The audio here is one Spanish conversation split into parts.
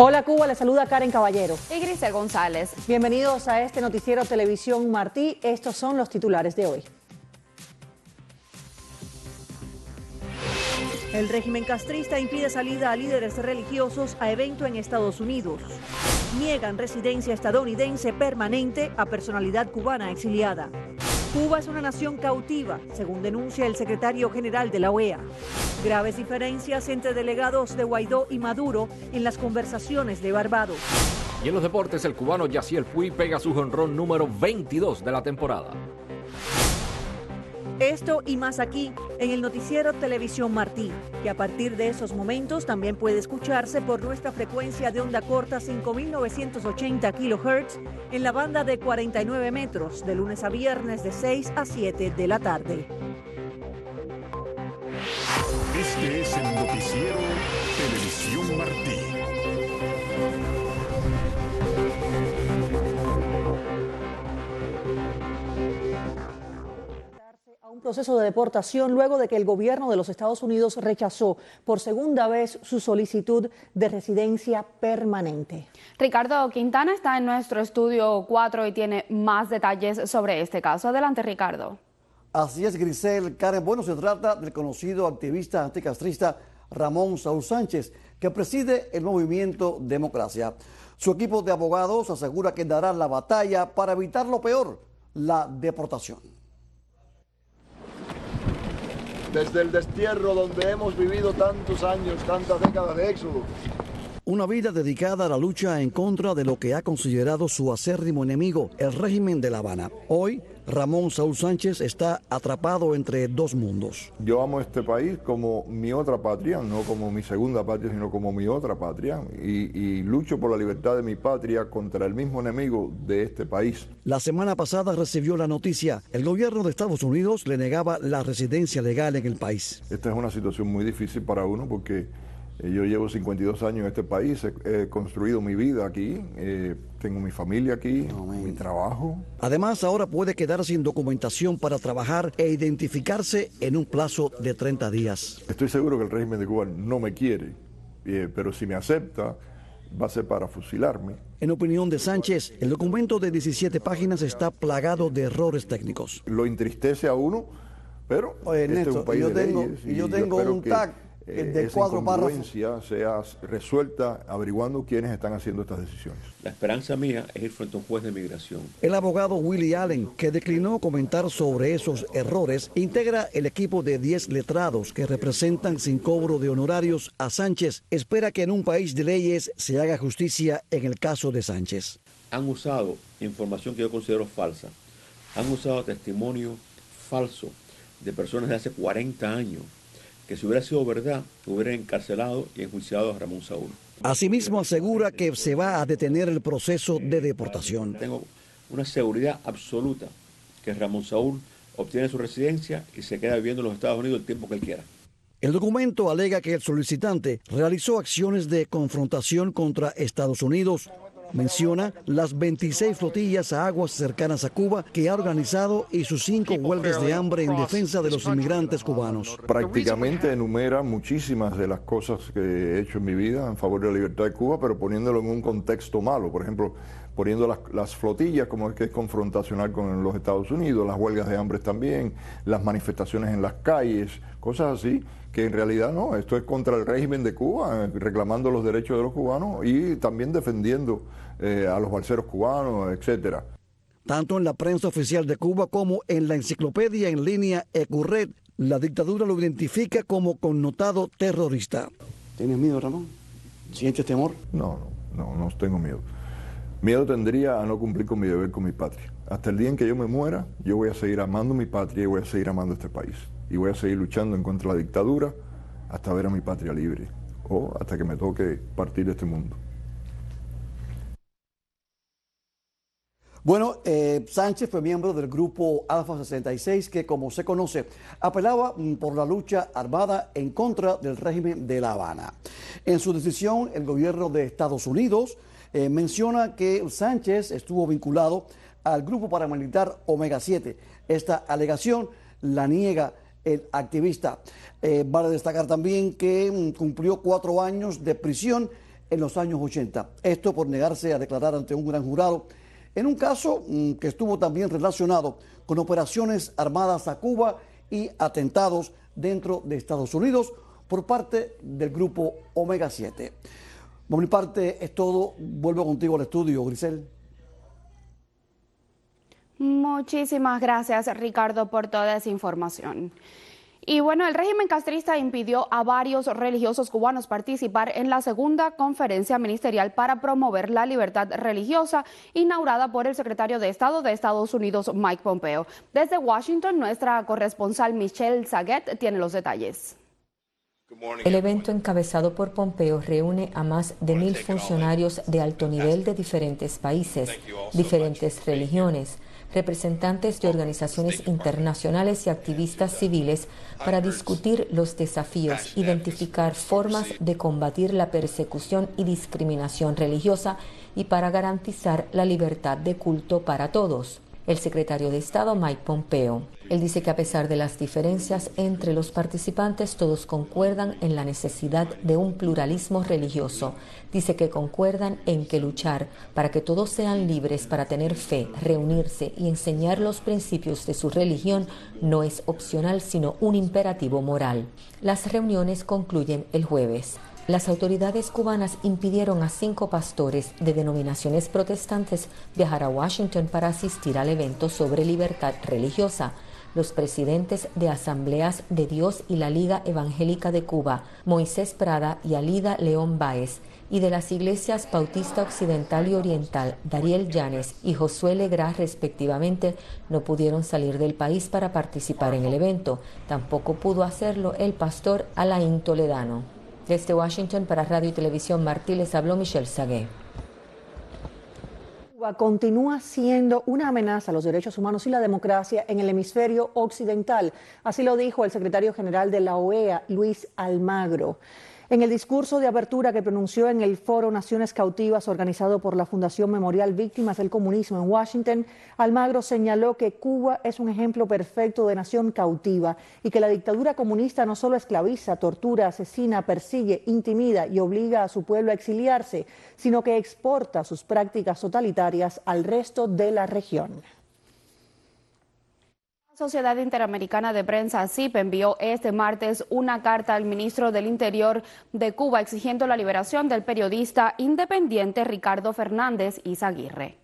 Hola Cuba, les saluda Karen Caballero. Y Grisel González. Bienvenidos a este noticiero Televisión Martí. Estos son los titulares de hoy. El régimen castrista impide salida a líderes religiosos a evento en Estados Unidos. Niegan residencia estadounidense permanente a personalidad cubana exiliada. Cuba es una nación cautiva, según denuncia el secretario general de la OEA. Graves diferencias entre delegados de Guaidó y Maduro en las conversaciones de Barbados. Y en los deportes, el cubano Yaciel Puig pega su jonrón número 22 de la temporada. Esto y más aquí en el noticiero Televisión Martí, que a partir de esos momentos también puede escucharse por nuestra frecuencia de onda corta 5.980 kHz en la banda de 49 metros, de lunes a viernes de 6 a 7 de la tarde. Este es el noticiero Televisión Martí. A un proceso de deportación luego de que el gobierno de los Estados Unidos rechazó por segunda vez su solicitud de residencia permanente. Ricardo Quintana está en nuestro estudio 4 y tiene más detalles sobre este caso. Adelante, Ricardo. Así es, Grisel. Karen, bueno, se trata del conocido activista anticastrista Ramón Saúl Sánchez, que preside el movimiento Democracia. Su equipo de abogados asegura que dará la batalla para evitar lo peor, la deportación. Desde el destierro donde hemos vivido tantos años, tantas décadas de éxodo. Una vida dedicada a la lucha en contra de lo que ha considerado su acérrimo enemigo, el régimen de La Habana. Hoy, Ramón Saúl Sánchez está atrapado entre dos mundos. Yo amo este país como mi otra patria, no como mi segunda patria, sino como mi otra patria, y lucho por la libertad de mi patria contra el mismo enemigo de este país. La semana pasada recibió la noticia, el gobierno de Estados Unidos le negaba la residencia legal en el país. Esta es una situación muy difícil para uno porque yo llevo 52 años en este país, he construido mi vida aquí, tengo mi familia aquí, mi trabajo. Además, ahora puede quedar sin documentación para trabajar e identificarse en un plazo de 30 días. Estoy seguro que el régimen de Cuba no me quiere, pero si me acepta, va a ser para fusilarme. En opinión de Sánchez, el documento de 17 páginas está plagado de errores técnicos. Lo entristece a uno, pero Néstor, este es un país de leyes, y yo tengo un tag de 4 párrafos. Sea resuelta averiguando quiénes están haciendo estas decisiones. La esperanza mía es ir frente a un juez de migración. El abogado Willie Allen, que declinó comentar sobre esos errores, integra el equipo de 10 letrados que representan sin cobro de honorarios a Sánchez. Espera que en un país de leyes se haga justicia en el caso de Sánchez. Han usado información que yo considero falsa. Han usado testimonio falso de personas de hace 40 años. Que si hubiera sido verdad, hubiera encarcelado y enjuiciado a Ramón Saúl. Asimismo asegura que se va a detener el proceso de deportación. Tengo una seguridad absoluta que Ramón Saúl obtiene su residencia y se queda viviendo en los Estados Unidos el tiempo que él quiera. El documento alega que el solicitante realizó acciones de confrontación contra Estados Unidos. Menciona las 26 flotillas a aguas cercanas a Cuba que ha organizado y sus 5 huelgas de hambre en defensa de los inmigrantes cubanos. Prácticamente enumera muchísimas de las cosas que he hecho en mi vida en favor de la libertad de Cuba, pero poniéndolo en un contexto malo. Por ejemplo, poniendo las flotillas como es que es confrontacional con los Estados Unidos, las huelgas de hambre también, las manifestaciones en las calles, cosas así, que en realidad no, esto es contra el régimen de Cuba, reclamando los derechos de los cubanos y también defendiendo a los balseros cubanos, etcétera. Tanto en la prensa oficial de Cuba como en la enciclopedia en línea Ecurred, la dictadura lo identifica como connotado terrorista. ¿Tienes miedo, Ramón? ¿Sientes temor? No tengo miedo. Miedo tendría a no cumplir con mi deber con mi patria. Hasta el día en que yo me muera, yo voy a seguir amando mi patria y voy a seguir amando este país. Y voy a seguir luchando en contra de la dictadura hasta ver a mi patria libre o hasta que me toque partir de este mundo. Bueno, Sánchez fue miembro del grupo Alfa 66 que, como se conoce, apelaba por la lucha armada en contra del régimen de La Habana. En su decisión, el gobierno de Estados Unidos menciona que Sánchez estuvo vinculado al grupo paramilitar Omega 7. Esta alegación la niega el activista. Vale destacar también que cumplió 4 años de prisión en los años 80. Esto por negarse a declarar ante un gran jurado en un caso que estuvo también relacionado con operaciones armadas a Cuba y atentados dentro de Estados Unidos por parte del grupo Omega 7. Por mi parte es todo. Vuelvo contigo al estudio, Grisel. Muchísimas gracias, Ricardo, por toda esa información. Y bueno, el régimen castrista impidió a varios religiosos cubanos participar en la segunda conferencia ministerial para promover la libertad religiosa, inaugurada por el secretario de Estado de Estados Unidos, Mike Pompeo. Desde Washington, nuestra corresponsal Michelle Saguet tiene los detalles. El evento encabezado por Pompeo reúne a más de 1,000 funcionarios de alto nivel de diferentes países, diferentes religiones, representantes de organizaciones internacionales y activistas civiles para discutir los desafíos, identificar formas de combatir la persecución y discriminación religiosa y para garantizar la libertad de culto para todos. El secretario de Estado, Mike Pompeo. Él dice que a pesar de las diferencias entre los participantes, todos concuerdan en la necesidad de un pluralismo religioso. Dice que concuerdan en que luchar para que todos sean libres para tener fe, reunirse y enseñar los principios de su religión no es opcional, sino un imperativo moral. Las reuniones concluyen el jueves. Las autoridades cubanas impidieron a 5 pastores de denominaciones protestantes viajar a Washington para asistir al evento sobre libertad religiosa. Los presidentes de Asambleas de Dios y la Liga Evangélica de Cuba, Moisés Prada y Alida León Báez, y de las iglesias Bautista Occidental y Oriental, Dariel Llanes y Josué Legrá, respectivamente, no pudieron salir del país para participar en el evento. Tampoco pudo hacerlo el pastor Alain Toledano. Desde Washington para Radio y Televisión Martí les habló Michelle Saguet. Cuba continúa siendo una amenaza a los derechos humanos y la democracia en el hemisferio occidental. Así lo dijo el secretario general de la OEA, Luis Almagro. En el discurso de apertura que pronunció en el Foro Naciones Cautivas organizado por la Fundación Memorial Víctimas del Comunismo en Washington, Almagro señaló que Cuba es un ejemplo perfecto de nación cautiva y que la dictadura comunista no solo esclaviza, tortura, asesina, persigue, intimida y obliga a su pueblo a exiliarse, sino que exporta sus prácticas totalitarias al resto de la región. La Sociedad Interamericana de Prensa, SIP, envió este martes una carta al ministro del Interior de Cuba exigiendo la liberación del periodista independiente Ricardo Fernández Izaguirre.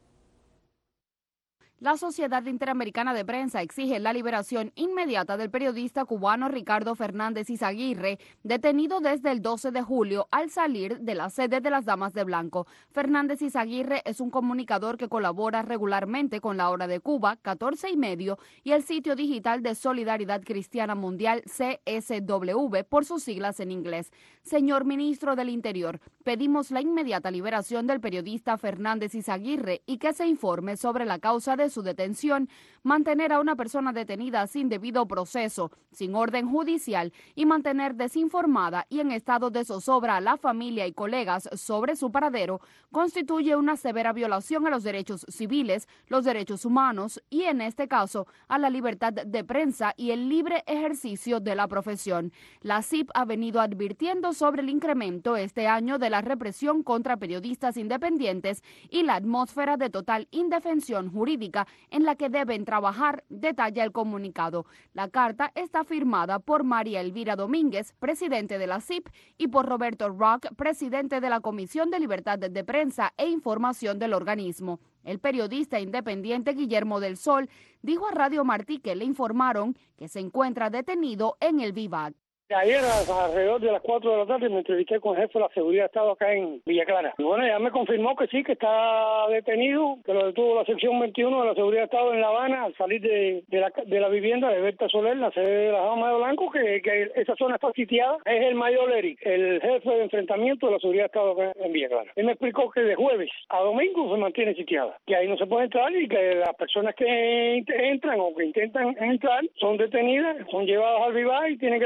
La Sociedad Interamericana de Prensa exige la liberación inmediata del periodista cubano Ricardo Fernández Izaguirre, detenido desde el 12 de julio al salir de la sede de las Damas de Blanco. Fernández Izaguirre es un comunicador que colabora regularmente con La Hora de Cuba, 14:30, y el sitio digital de Solidaridad Cristiana Mundial, CSW, por sus siglas en inglés. Señor Ministro del Interior, pedimos la inmediata liberación del periodista Fernández Izaguirre y que se informe sobre la causa de su detención, mantener a una persona detenida sin debido proceso, sin orden judicial y mantener desinformada y en estado de zozobra a la familia y colegas sobre su paradero constituye una severa violación a los derechos civiles, los derechos humanos y, en este caso, a la libertad de prensa y el libre ejercicio de la profesión. La CIP ha venido advirtiendo sobre el incremento este año de la represión contra periodistas independientes y la atmósfera de total indefensión jurídica en la que deben trabajar, detalla el comunicado. La carta está firmada por María Elvira Domínguez, presidente de la CIP, y por Roberto Rock, presidente de la Comisión de Libertad de Prensa e Información del organismo. El periodista independiente Guillermo del Sol dijo a Radio Martí que le informaron que se encuentra detenido en el Vivac. Ayer, alrededor de las 4 de la tarde, me entrevisté con el jefe de la seguridad de Estado acá en Villa Clara. Y bueno, ya me confirmó que sí, que está detenido, que lo detuvo la sección 21 de la seguridad de Estado en La Habana al salir de la vivienda de Berta Soler, la sede de las Damas de Blanco, que esa zona está sitiada. Es el mayor Eric, el jefe de enfrentamiento de la seguridad de Estado acá en Villa Clara. Él me explicó que de jueves a domingo se mantiene sitiada, que ahí no se puede entrar y que las personas que entran o que intentan entrar son detenidas, son llevadas al Vivac y tienen que permanecer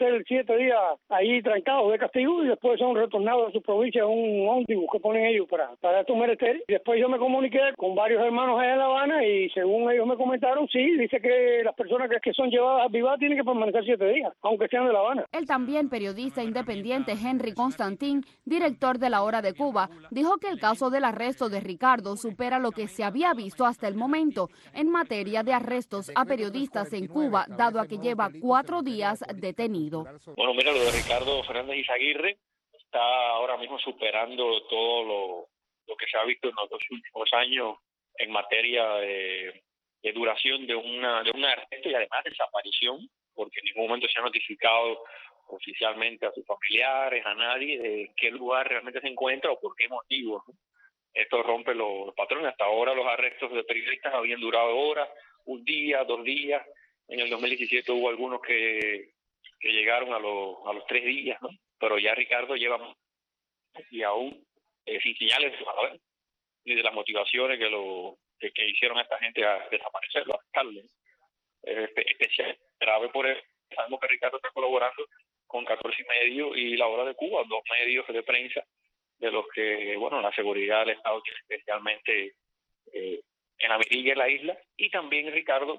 permanecer 7 días ahí trancados de castigo y después son retornados a sus provincias en un ómnibus que ponen ellos para estos menesteres. Después yo me comuniqué con varios hermanos allá en La Habana y según ellos me comentaron, sí, dice que las personas que son llevadas a Vivar tienen que permanecer 7 días, aunque sean de La Habana. El también periodista independiente Henry Constantín, director de La Hora de Cuba, dijo que el caso del arresto de Ricardo supera lo que se había visto hasta el momento en materia de arrestos a periodistas en Cuba, dado a que lleva 4 días detenido. Bueno, mira, lo de Ricardo Fernández Izaguirre está ahora mismo superando todo lo que se ha visto en los 2 últimos años en materia de duración de un arresto y además desaparición, porque en ningún momento se ha notificado oficialmente a sus familiares, a nadie, de qué lugar realmente se encuentra o por qué motivo, ¿no? Esto rompe los patrones. Hasta ahora los arrestos de periodistas habían durado horas, 1 día, 2 días. En el 2017 hubo algunos que llegaron a los 3 días, ¿no? Pero ya Ricardo lleva y aún sin señales ni de las motivaciones que hicieron a esta gente a desaparecerlo, a arrestarlo. Especial grave por eso. Sabemos que Ricardo está colaborando con 14 y medio y La Hora de Cuba, 2 medios de prensa de los que, bueno, la seguridad del Estado tiene especialmente en la mirilla de la isla, y también Ricardo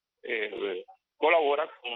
colabora con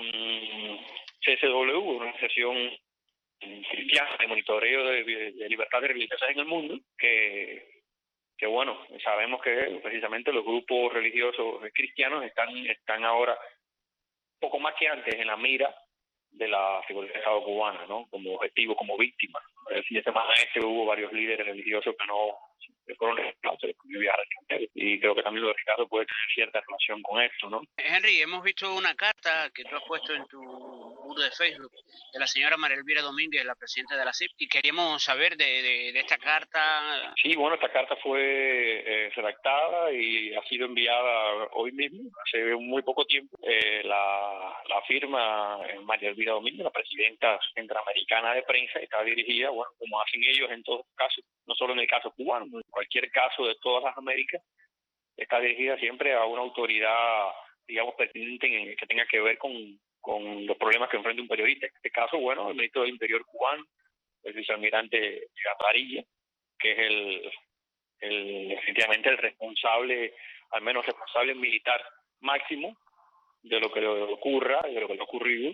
CSW, una organización cristiana de monitoreo de libertad de religiosidad en el mundo, que bueno, sabemos que precisamente los grupos religiosos cristianos están ahora poco más que antes en la mira de la seguridad del Estado cubana, ¿no? Como objetivo, como víctima. El fin de semana hubo varios líderes religiosos que fueron reemplazados de viajar al extranjero, y creo que también lo de Ricardo puede tener cierta relación con esto, ¿no? Henry, hemos visto una carta que tú has puesto en tu muro de Facebook de la señora María Elvira Domínguez, la presidenta de la CIP, y queríamos saber de esta carta. Sí, bueno, esta carta fue redactada y ha sido enviada hoy mismo, hace muy poco tiempo. La firma María Elvira Domínguez, la presidenta centroamericana de prensa, está dirigida, bueno, como hacen ellos en todos los casos, no solo en el caso cubano, en cualquier caso de todas las Américas, está dirigida siempre a una autoridad, digamos, pertinente que tenga que ver con los problemas que enfrenta un periodista. En este caso, bueno, el ministro del Interior cubano, el vicealmirante Gatarilla, que es definitivamente el responsable, al menos responsable militar máximo de lo que le ocurra y de lo que le ha ocurrido.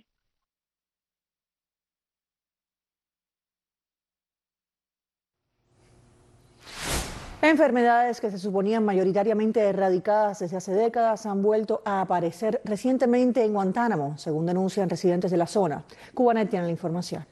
Enfermedades que se suponían mayoritariamente erradicadas desde hace décadas han vuelto a aparecer recientemente en Guantánamo, según denuncian residentes de la zona. Cubanet tiene la información.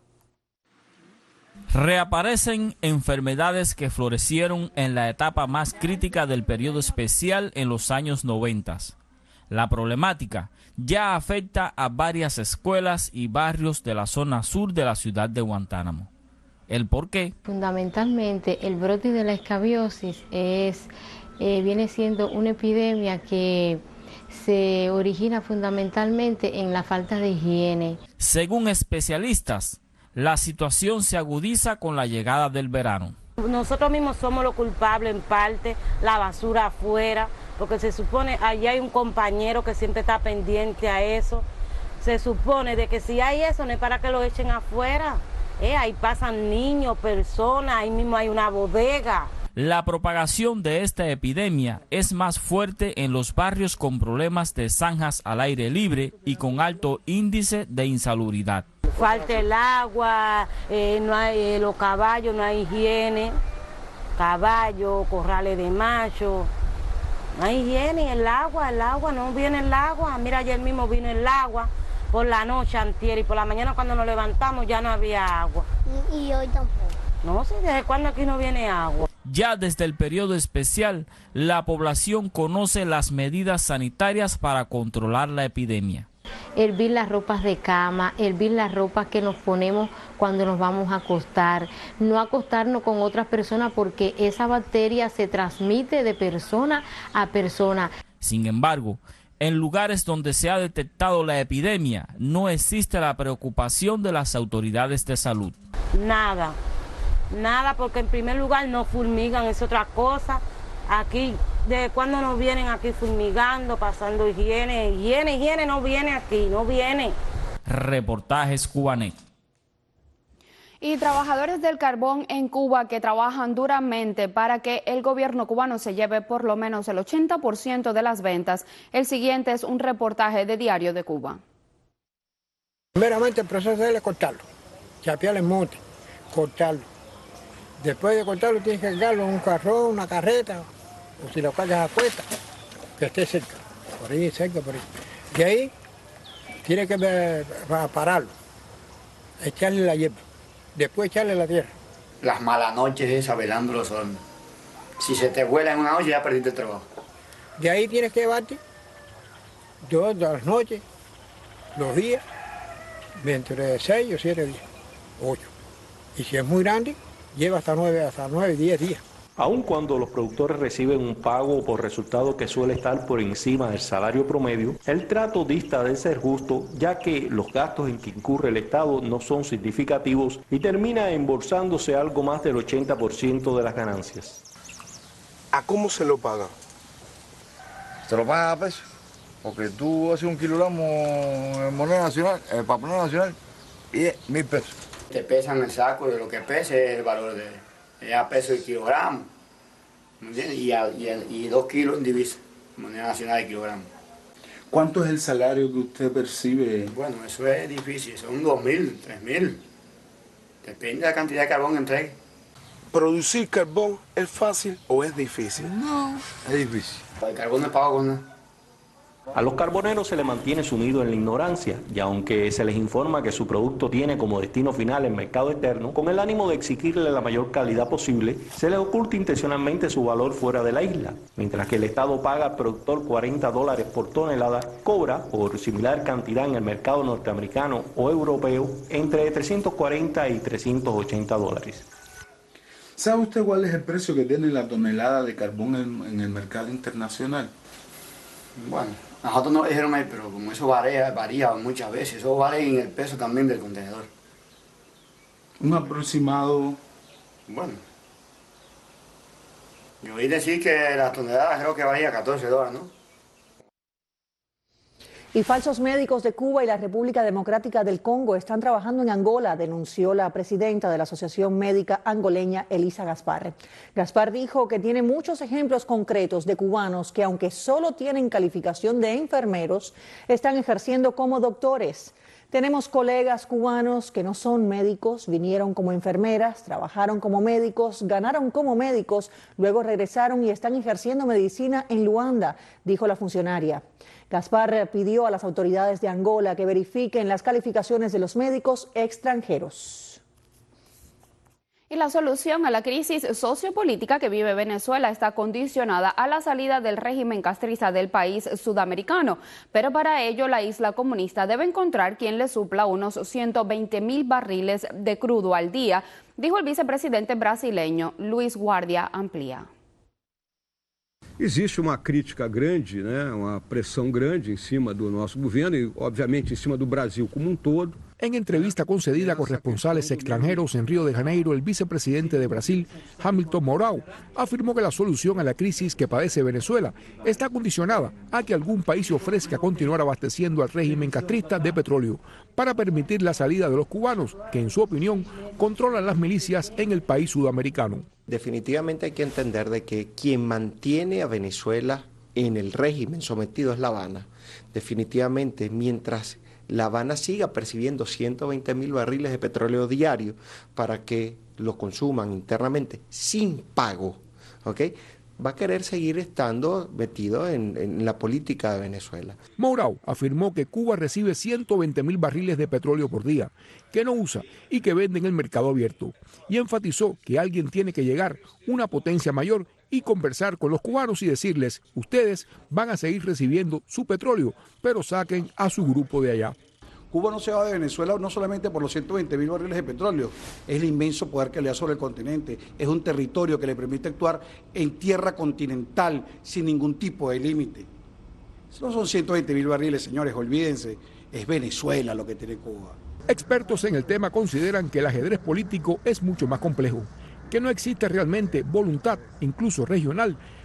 Reaparecen enfermedades que florecieron en la etapa más crítica del periodo especial en los años 90. La problemática ya afecta a varias escuelas y barrios de la zona sur de la ciudad de Guantánamo. ¿El por qué? Fundamentalmente, el brote de la escabiosis viene siendo una epidemia que se origina fundamentalmente en la falta de higiene. Según especialistas, la situación se agudiza con la llegada del verano. Nosotros mismos somos los culpables en parte, la basura afuera, porque se supone, allá hay un compañero que siempre está pendiente a eso. Se supone de que si hay eso no es para que lo echen afuera. Ahí pasan niños, personas, ahí mismo hay una bodega. La propagación de esta epidemia es más fuerte en los barrios con problemas de zanjas al aire libre y con alto índice de insalubridad. Falta el agua, no hay los caballos, no hay higiene, caballos, corrales de macho, no hay higiene, el agua, no viene el agua. Mira, ayer mismo vino el agua. Por la noche antier y por la mañana cuando nos levantamos ya no había agua. Y hoy tampoco. No sé, ¿desde cuándo aquí no viene agua? Ya desde el periodo especial, la población conoce las medidas sanitarias para controlar la epidemia. Hervir las ropas de cama, hervir las ropas que nos ponemos cuando nos vamos a acostar, no acostarnos con otras personas porque esa bacteria se transmite de persona a persona. Sin embargo, en lugares donde se ha detectado la epidemia, no existe la preocupación de las autoridades de salud. Nada, porque en primer lugar no fumigan, es otra cosa. Aquí, ¿de cuándo nos vienen aquí fumigando, pasando higiene no viene aquí, no viene? Reportajes Cubanet. Y trabajadores del carbón en Cuba que trabajan duramente para que el gobierno cubano se lleve por lo menos el 80% de las ventas. El siguiente es un reportaje de Diario de Cuba. Primeramente el proceso es cortarlo, chapear el monte, cortarlo. Después de cortarlo tienes que cargarlo en un carrón, una carreta, o si lo cargas a cuesta, que esté cerca, por ahí, cerca, por ahí. De ahí tienes que pararlo, echarle la hierba. Después echarle la tierra. Las malas noches esas velando los hornos. Si se te vuela en una noche ya perdiste el trabajo. De ahí tienes que llevarte todas las noches, los días, entre 6 o 7 días, 8. Y si es muy grande, lleva hasta 9, 10 días. Aun cuando los productores reciben un pago por resultado que suele estar por encima del salario promedio, el trato dista de ser justo, ya que los gastos en que incurre el Estado no son significativos y termina embolsándose algo más del 80% de las ganancias. ¿A cómo se lo paga? Se lo paga a peso, porque tú haces un kilogramo en moneda nacional, papel nacional, y es 1.000 pesos. Te pesan el saco de lo que pese el valor de... a peso el kilogramo, ¿me entiendes? Y 2 kilos en divisa, moneda nacional de kilogramo. ¿Cuánto es el salario que usted percibe? Bueno, eso es difícil, son 2.000, 3.000. Depende de la cantidad de carbón que entregue. ¿Producir carbón es fácil o es difícil? No, es difícil. El carbón no es pago con nada. A los carboneros se les mantiene sumido en la ignorancia, y aunque se les informa que su producto tiene como destino final el mercado externo, con el ánimo de exigirle la mayor calidad posible, se les oculta intencionalmente su valor fuera de la isla. Mientras que el Estado paga al productor $40 por tonelada, cobra por similar cantidad en el mercado norteamericano o europeo entre $340 y $380. ¿Sabe usted cuál es el precio que tiene la tonelada de carbón en el mercado internacional? Bueno, nosotros no dijeron ahí, pero como eso varía muchas veces, eso vale en el peso también del contenedor. Un aproximado. Bueno, yo oí decir que la tonelada creo que valía $14, ¿no? Y falsos médicos de Cuba y la República Democrática del Congo están trabajando en Angola, denunció la presidenta de la Asociación Médica Angoleña, Elisa Gaspar. Gaspar dijo que tiene muchos ejemplos concretos de cubanos que, aunque solo tienen calificación de enfermeros, están ejerciendo como doctores. Tenemos colegas cubanos que no son médicos, vinieron como enfermeras, trabajaron como médicos, ganaron como médicos, luego regresaron y están ejerciendo medicina en Luanda, dijo la funcionaria. Gaspar pidió a las autoridades de Angola que verifiquen las calificaciones de los médicos extranjeros. Y la solución a la crisis sociopolítica que vive Venezuela está condicionada a la salida del régimen castrista del país sudamericano. Pero para ello la isla comunista debe encontrar quien le supla unos 120.000 barriles de crudo al día, dijo el vicepresidente brasileño. Luis Guardia amplía. Existe uma crítica grande, uma pressão grande em cima do nosso governo e, obviamente, em cima do Brasil como todo. En entrevista concedida a corresponsales extranjeros en Río de Janeiro, el vicepresidente de Brasil, Hamilton Mourão, afirmó que la solución a la crisis que padece Venezuela está condicionada a que algún país ofrezca continuar abasteciendo al régimen castrista de petróleo para permitir la salida de los cubanos, que en su opinión controlan las milicias en el país sudamericano. Definitivamente hay que entender de que quien mantiene a Venezuela en el régimen sometido es La Habana. Definitivamente, mientras La Habana siga percibiendo 120.000 barriles de petróleo diario para que lo consuman internamente sin pago, ¿ok?, va a querer seguir estando metido en la política de Venezuela. Mourão afirmó que Cuba recibe 120.000 barriles de petróleo por día, que no usa y que vende en el mercado abierto. Y enfatizó que alguien tiene que llegar, una potencia mayor, y conversar con los cubanos y decirles, ustedes van a seguir recibiendo su petróleo, pero saquen a su grupo de allá. Cuba no se va de Venezuela no solamente por los 120.000 barriles de petróleo, es el inmenso poder que le da sobre el continente, es un territorio que le permite actuar en tierra continental sin ningún tipo de límite. No son 120.000 barriles, señores, olvídense, es Venezuela lo que tiene Cuba. Expertos en el tema consideran que el ajedrez político es mucho más complejo, que no existe realmente voluntad, incluso regional,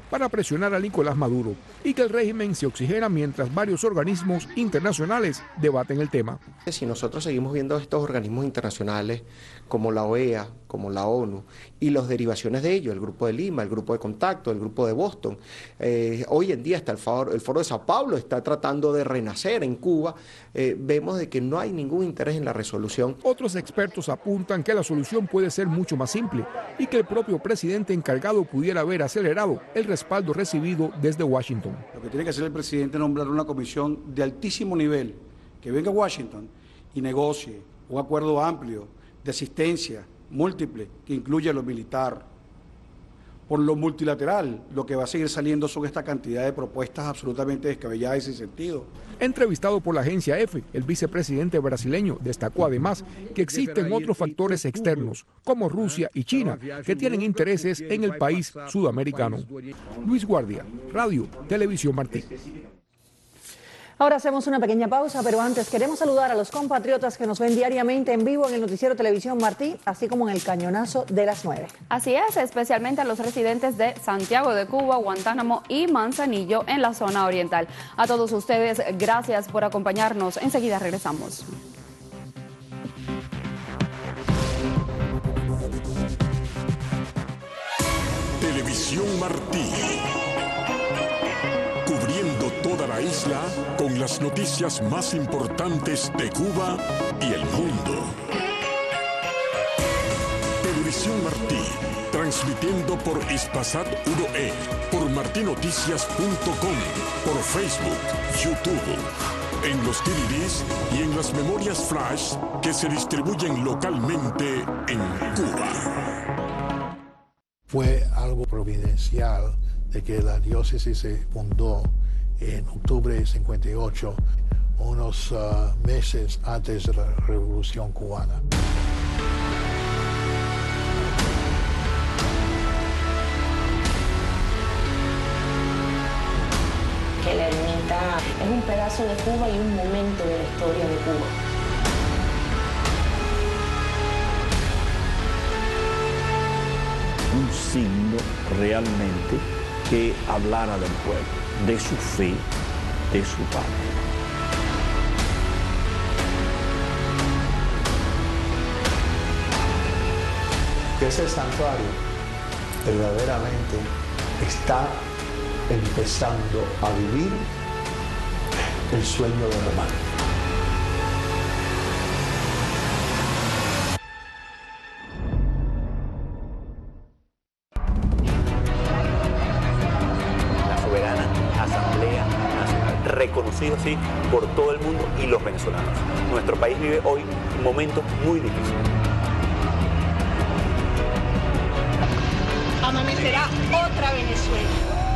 para presionar a Nicolás Maduro y que el régimen se oxigena mientras varios organismos internacionales debaten el tema. Si nosotros seguimos viendo estos organismos internacionales como la OEA, como la ONU y las derivaciones de ellos, el Grupo de Lima, el Grupo de Contacto, el Grupo de Boston, hoy en día hasta el Foro de Sao Paulo está tratando de renacer en Cuba, vemos de que no hay ningún interés en la resolución. Otros expertos apuntan que la solución puede ser mucho más simple y que el propio presidente encargado pudiera haber acelerado el respaldo recibido desde Washington. Lo que tiene que hacer el presidente es nombrar una comisión de altísimo nivel que venga a Washington y negocie un acuerdo amplio de asistencia múltiple que incluya lo militar. Por lo multilateral, lo que va a seguir saliendo son esta cantidad de propuestas absolutamente descabelladas y sin sentido. Entrevistado por la agencia EFE, el vicepresidente brasileño destacó además que existen otros factores externos, como Rusia y China, que tienen intereses en el país sudamericano. Luis Guardia, Radio Televisión Martí. Ahora hacemos una pequeña pausa, pero antes queremos saludar a los compatriotas que nos ven diariamente en vivo en el noticiero Televisión Martí, así como en el cañonazo de las 9. Así es, especialmente a los residentes de Santiago de Cuba, Guantánamo y Manzanillo en la zona oriental. A todos ustedes, gracias por acompañarnos. Enseguida regresamos. Televisión Martí. Cubriendo toda la isla con las noticias más importantes de Cuba y el mundo. Televisión Martí, transmitiendo por Hispasat 1E, por martinoticias.com, por Facebook, YouTube, en los DVDs y en las memorias flash que se distribuyen localmente en Cuba. Fue algo providencial de que la diócesis se fundó en octubre de 58, unos meses antes de la Revolución Cubana. Que la ermita es un pedazo de Cuba y un momento de la historia de Cuba. Un signo realmente que hablara del pueblo, de su fe, de su patria. Que ese santuario verdaderamente está empezando a vivir el sueño de Román. Reconocido así por todo el mundo y los venezolanos. Nuestro país vive hoy momentos muy difíciles. Amanecerá otra Venezuela.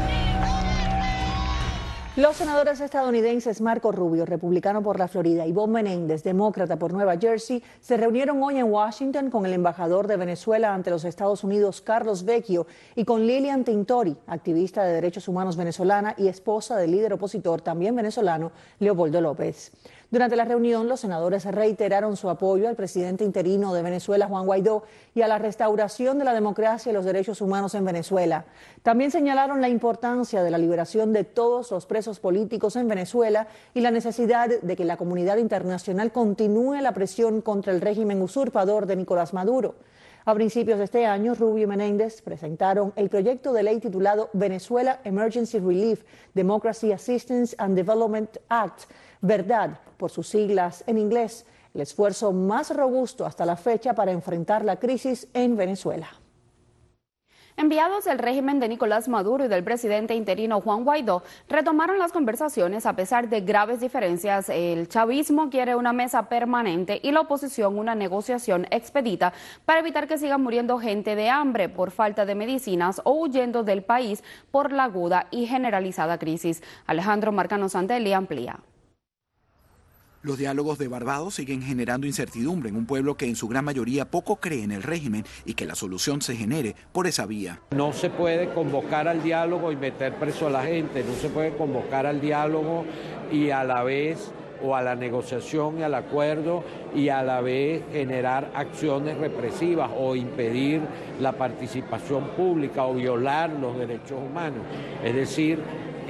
Los senadores estadounidenses Marco Rubio, republicano por la Florida, y Bob Menéndez, demócrata por Nueva Jersey, se reunieron hoy en Washington con el embajador de Venezuela ante los Estados Unidos, Carlos Vecchio, y con Lilian Tintori, activista de derechos humanos venezolana y esposa del líder opositor también venezolano, Leopoldo López. Durante la reunión, los senadores reiteraron su apoyo al presidente interino de Venezuela, Juan Guaidó, y a la restauración de la democracia y los derechos humanos en Venezuela. También señalaron la importancia de la liberación de todos los presos políticos en Venezuela y la necesidad de que la comunidad internacional continúe la presión contra el régimen usurpador de Nicolás Maduro. A principios de este año, Rubio y Menéndez presentaron el proyecto de ley titulado Venezuela Emergency Relief, Democracy Assistance and Development Act, VERDAD, por sus siglas en inglés, el esfuerzo más robusto hasta la fecha para enfrentar la crisis en Venezuela. Enviados del régimen de Nicolás Maduro y del presidente interino Juan Guaidó retomaron las conversaciones a pesar de graves diferencias. El chavismo quiere una mesa permanente y la oposición una negociación expedita para evitar que siga muriendo gente de hambre por falta de medicinas o huyendo del país por la aguda y generalizada crisis. Alejandro Marcano Santelli amplía. Los diálogos de Barbados siguen generando incertidumbre en un pueblo que en su gran mayoría poco cree en el régimen y que la solución se genere por esa vía. No se puede convocar al diálogo y meter preso a la gente, no se puede convocar al diálogo y a la vez o a la negociación y al acuerdo y a la vez generar acciones represivas o impedir la participación pública o violar los derechos humanos. Es decir,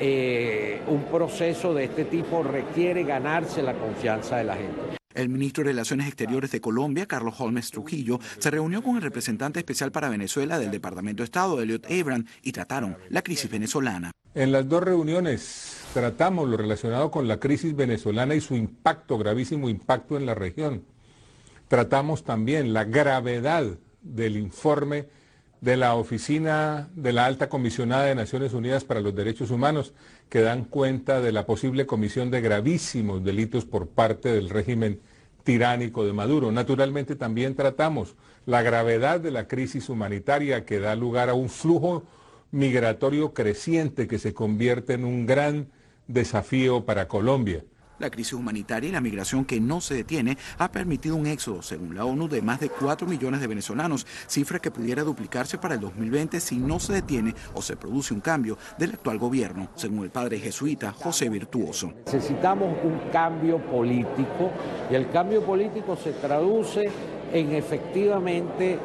un proceso de este tipo requiere ganarse la confianza de la gente. El ministro de Relaciones Exteriores de Colombia, Carlos Holmes Trujillo, se reunió con el representante especial para Venezuela del Departamento de Estado, Elliot Abrams, y trataron la crisis venezolana. En las dos reuniones tratamos lo relacionado con la crisis venezolana y su impacto, gravísimo impacto en la región. Tratamos también la gravedad del informe de la Oficina de la Alta Comisionada de Naciones Unidas para los Derechos Humanos, que dan cuenta de la posible comisión de gravísimos delitos por parte del régimen tiránico de Maduro. Naturalmente también tratamos la gravedad de la crisis humanitaria que da lugar a un flujo migratorio creciente que se convierte en un gran desafío para Colombia. La crisis humanitaria y la migración que no se detiene ha permitido un éxodo, según la ONU, de más de 4 millones de venezolanos, cifra que pudiera duplicarse para el 2020 si no se detiene o se produce un cambio del actual gobierno, según el padre jesuita José Virtuoso. Necesitamos un cambio político y el cambio político se traduce en efectivamente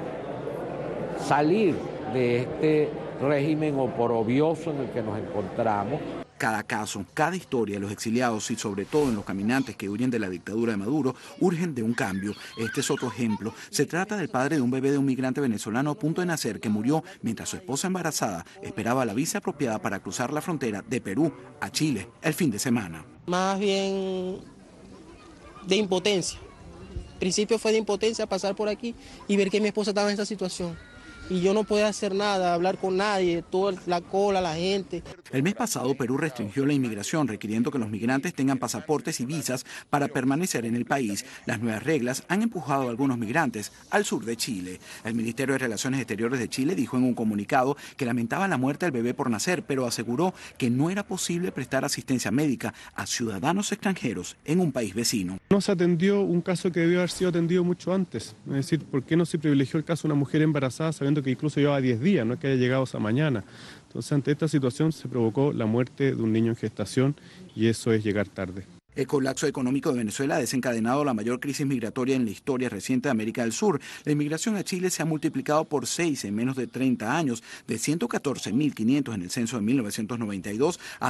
salir de este régimen oprobioso en el que nos encontramos. Cada caso, cada historia de los exiliados y sobre todo en los caminantes que huyen de la dictadura de Maduro urgen de un cambio. Este es otro ejemplo. Se trata del padre de un bebé de un migrante venezolano a punto de nacer que murió mientras su esposa embarazada esperaba la visa apropiada para cruzar la frontera de Perú a Chile el fin de semana. Más bien de impotencia. El principio fue de impotencia pasar por aquí y ver que mi esposa estaba en esta situación. Y yo no podía hacer nada, hablar con nadie, toda la cola, la gente. El mes pasado Perú restringió la inmigración, requiriendo que los migrantes tengan pasaportes y visas para permanecer en el país. Las nuevas reglas han empujado a algunos migrantes al sur de Chile. El Ministerio de Relaciones Exteriores de Chile dijo en un comunicado que lamentaba la muerte del bebé por nacer, pero aseguró que no era posible prestar asistencia médica a ciudadanos extranjeros en un país vecino. No se atendió un caso que debió haber sido atendido mucho antes. Es decir, ¿por qué no se privilegió el caso de una mujer embarazada sabiendo que incluso llevaba 10 días, no es que haya llegado esa mañana? Entonces, ante esta situación se provocó la muerte de un niño en gestación y eso es llegar tarde. El colapso económico de Venezuela ha desencadenado la mayor crisis migratoria en la historia reciente de América del Sur. La inmigración a Chile se ha multiplicado por 6 en menos de 30 años, de 114.500 en el censo de 1992 a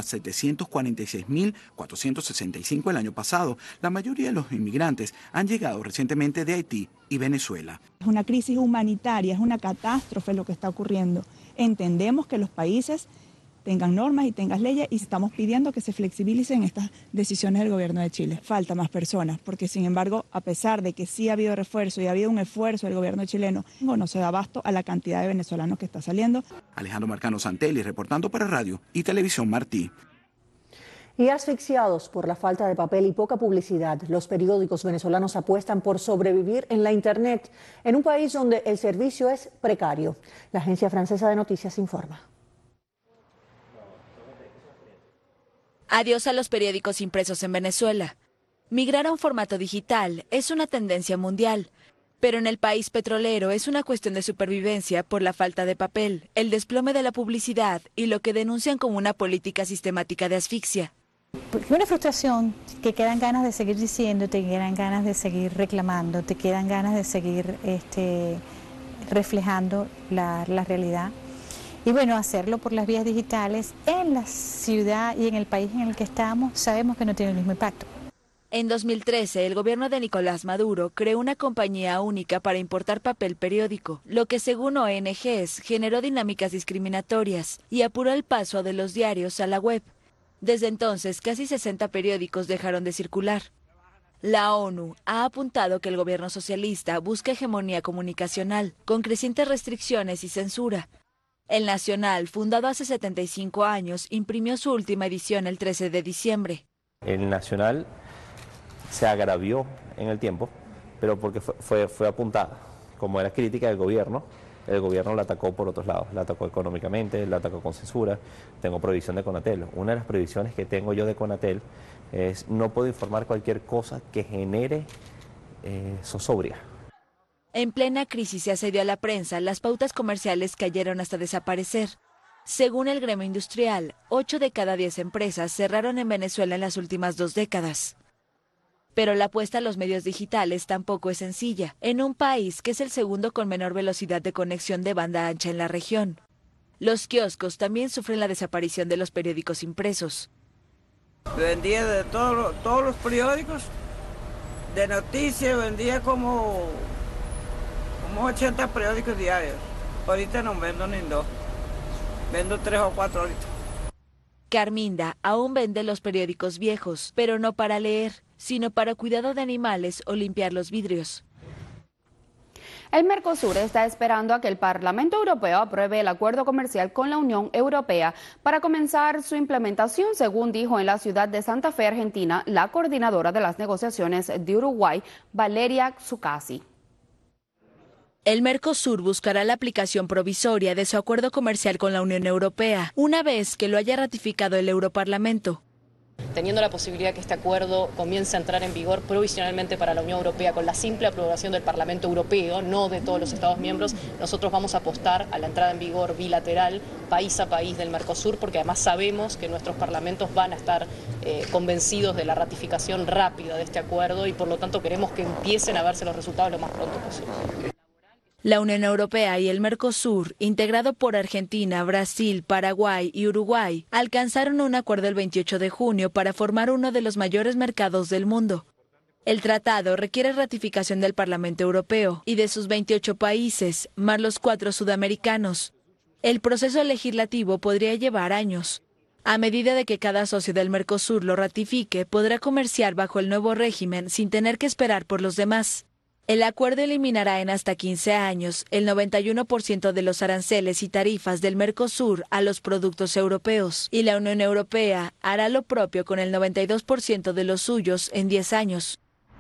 746.465 el año pasado. La mayoría de los inmigrantes han llegado recientemente de Haití y Venezuela. Es una crisis humanitaria, es una catástrofe lo que está ocurriendo. Entendemos que los países tengan normas y tengan leyes y estamos pidiendo que se flexibilicen estas decisiones del gobierno de Chile. Falta más personas, porque sin embargo, a pesar de que sí ha habido refuerzo y ha habido un esfuerzo del gobierno chileno, no se da abasto a la cantidad de venezolanos que está saliendo. Alejandro Marcano Santelli, reportando para Radio y Televisión Martí. Y asfixiados por la falta de papel y poca publicidad, los periódicos venezolanos apuestan por sobrevivir en la Internet, en un país donde el servicio es precario. La agencia francesa de noticias informa. Adiós a los periódicos impresos en Venezuela. Migrar a un formato digital es una tendencia mundial, pero en el país petrolero es una cuestión de supervivencia por la falta de papel, el desplome de la publicidad y lo que denuncian como una política sistemática de asfixia. Porque una frustración, que quedan ganas de seguir diciendo, te quedan ganas de seguir reclamando, te quedan ganas de seguir reflejando la realidad. Y bueno, hacerlo por las vías digitales en la ciudad y en el país en el que estamos, sabemos que no tiene el mismo impacto. En 2013, el gobierno de Nicolás Maduro creó una compañía única para importar papel periódico, lo que según ONGs generó dinámicas discriminatorias y apuró el paso de los diarios a la web. Desde entonces, casi 60 periódicos dejaron de circular. La ONU ha apuntado que el gobierno socialista busca hegemonía comunicacional, con crecientes restricciones y censura. El Nacional, fundado hace 75 años, imprimió su última edición el 13 de diciembre. El Nacional se agravió en el tiempo, pero porque fue apuntada. Como era crítica del gobierno, el gobierno la atacó por otros lados. La atacó económicamente, la atacó con censura. Tengo prohibición de Conatel. Una de las prohibiciones que tengo yo de Conatel es no puedo informar cualquier cosa que genere zozobria. En plena crisis se asedió a la prensa, las pautas comerciales cayeron hasta desaparecer. Según el gremio industrial, 8 de cada 10 empresas cerraron en Venezuela en las últimas 2 décadas. Pero la apuesta a los medios digitales tampoco es sencilla, en un país que es el segundo con menor velocidad de conexión de banda ancha en la región. Los kioscos también sufren la desaparición de los periódicos impresos. Vendía de todos los periódicos, de noticias, vendía como 80 periódicos diarios. Ahorita no vendo ni 2, vendo 3 o 4 ahorita. Carminda aún vende los periódicos viejos, pero no para leer, sino para cuidado de animales o limpiar los vidrios. El Mercosur está esperando a que el Parlamento Europeo apruebe el acuerdo comercial con la Unión Europea para comenzar su implementación, según dijo en la ciudad de Santa Fe, Argentina, la coordinadora de las negociaciones de Uruguay, Valeria Zuccasi. El Mercosur buscará la aplicación provisoria de su acuerdo comercial con la Unión Europea, una vez que lo haya ratificado el Europarlamento. Teniendo la posibilidad que este acuerdo comience a entrar en vigor provisionalmente para la Unión Europea con la simple aprobación del Parlamento Europeo, no de todos los Estados miembros, nosotros vamos a apostar a la entrada en vigor bilateral, país a país del Mercosur, porque además sabemos que nuestros parlamentos van a estar convencidos de la ratificación rápida de este acuerdo y por lo tanto queremos que empiecen a verse los resultados lo más pronto posible. La Unión Europea y el Mercosur, integrado por Argentina, Brasil, Paraguay y Uruguay, alcanzaron un acuerdo el 28 de junio para formar uno de los mayores mercados del mundo. El tratado requiere ratificación del Parlamento Europeo y de sus 28 países, más los 4 sudamericanos. El proceso legislativo podría llevar años. A medida de que cada socio del Mercosur lo ratifique, podrá comerciar bajo el nuevo régimen sin tener que esperar por los demás. El acuerdo eliminará en hasta 15 años el 91% de los aranceles y tarifas del Mercosur a los productos europeos, y la Unión Europea hará lo propio con el 92% de los suyos en 10 años.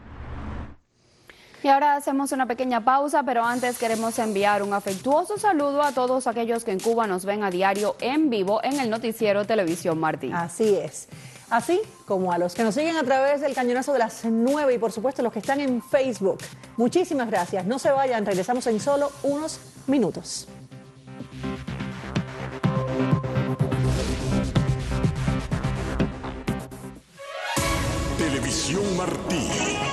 Y ahora hacemos una pequeña pausa, pero antes queremos enviar un afectuoso saludo a todos aquellos que en Cuba nos ven a diario en vivo en el noticiero Televisión Martí. Así es. Así como a los que nos siguen a través del Cañonazo de las 9 y por supuesto los que están en Facebook. Muchísimas gracias. No se vayan, regresamos en solo unos minutos. Televisión Martí.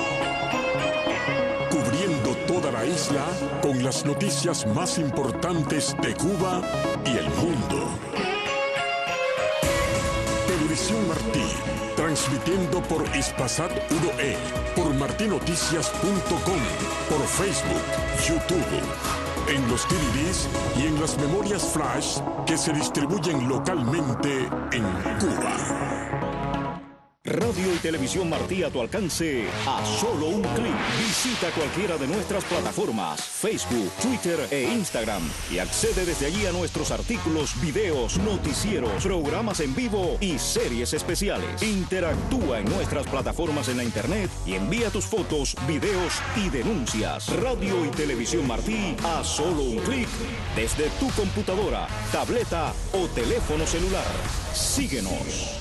Cubriendo toda la isla con las noticias más importantes de Cuba y el mundo. Televisión Martí, transmitiendo por Hispasat 1E, por martinoticias.com, por Facebook, YouTube, en los DVDs y en las memorias flash que se distribuyen localmente en Cuba. Radio y Televisión Martí a tu alcance a solo un clic. Visita cualquiera de nuestras plataformas, Facebook, Twitter e Instagram y accede desde allí a nuestros artículos, videos, noticieros, programas en vivo y series especiales. Interactúa en nuestras plataformas en la internet y envía tus fotos, videos y denuncias. Radio y Televisión Martí a solo un clic desde tu computadora, tableta o teléfono celular. Síguenos.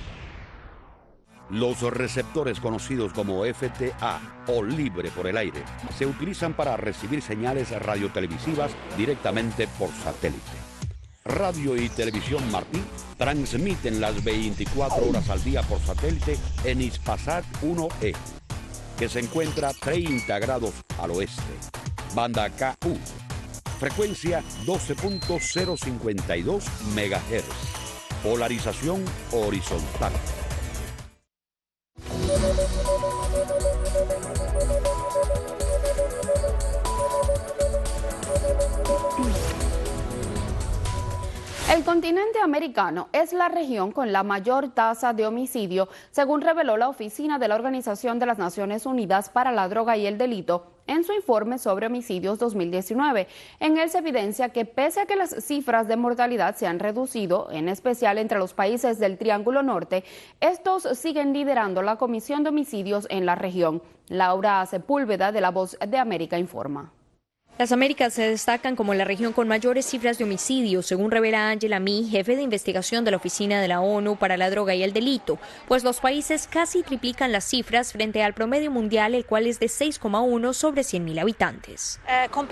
Los receptores conocidos como FTA o libre por el aire se utilizan para recibir señales radiotelevisivas directamente por satélite. Radio y Televisión Martí transmiten las 24 horas al día por satélite en Hispasat 1E, que se encuentra 30 grados al oeste. Banda KU, frecuencia 12.052 MHz, polarización horizontal. El continente americano es la región con la mayor tasa de homicidio, según reveló la Oficina de la Organización de las Naciones Unidas para la Droga y el Delito en su informe sobre homicidios 2019. En él se evidencia que pese a que las cifras de mortalidad se han reducido, en especial entre los países del Triángulo Norte, estos siguen liderando la comisión de homicidios en la región. Laura Sepúlveda, de La Voz de América, informa. Las Américas se destacan como la región con mayores cifras de homicidios, según revela Angela Mee, jefe de investigación de la Oficina de la ONU para la Droga y el Delito, pues los países casi triplican las cifras frente al promedio mundial, el cual es de 6,1 sobre 100.000 habitantes.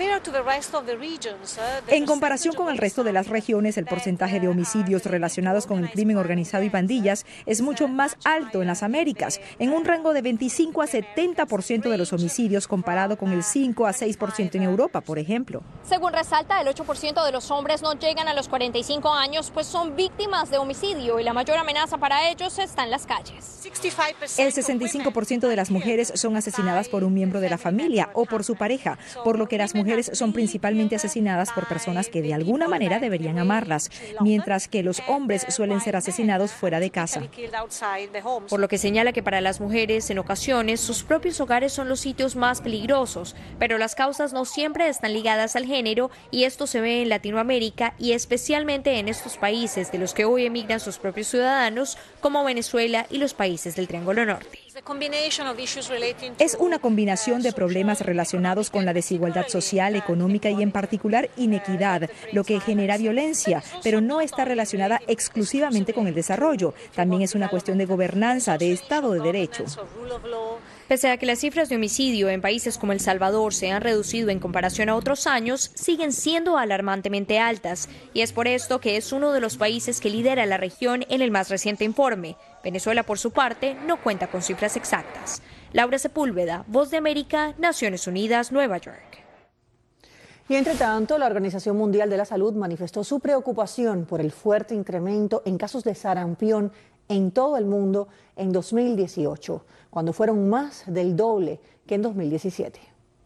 En comparación con el resto de las regiones, el porcentaje de homicidios relacionados con el crimen organizado y pandillas es mucho más alto en las Américas, en un rango de 25 a 70% de los homicidios comparado con el 5 a 6% en Europa, por ejemplo. Según resalta, el 8% de los hombres no llegan a los 45 años, pues son víctimas de homicidio y la mayor amenaza para ellos está en las calles. El 65% de las mujeres son asesinadas por un miembro de la familia o por su pareja, por lo que las mujeres son principalmente asesinadas por personas que de alguna manera deberían amarlas, mientras que los hombres suelen ser asesinados fuera de casa. Por lo que señala que para las mujeres, en ocasiones, sus propios hogares son los sitios más peligrosos, pero las causas no siempre están ligadas al género, y esto se ve en Latinoamérica y especialmente en estos países de los que hoy emigran sus propios ciudadanos, como Venezuela y los países del Triángulo Norte. Es una combinación de problemas relacionados con la desigualdad social, económica y en particular inequidad, lo que genera violencia, pero no está relacionada exclusivamente con el desarrollo. También es una cuestión de gobernanza, de Estado de Derecho. Pese a que las cifras de homicidio en países como El Salvador se han reducido en comparación a otros años, siguen siendo alarmantemente altas, y es por esto que es uno de los países que lidera la región en el más reciente informe. Venezuela, por su parte, no cuenta con cifras exactas. Laura Sepúlveda, Voz de América, Naciones Unidas, Nueva York. Y entre tanto, la Organización Mundial de la Salud manifestó su preocupación por el fuerte incremento en casos de sarampión en todo el mundo en 2018, cuando fueron más del doble que en 2017.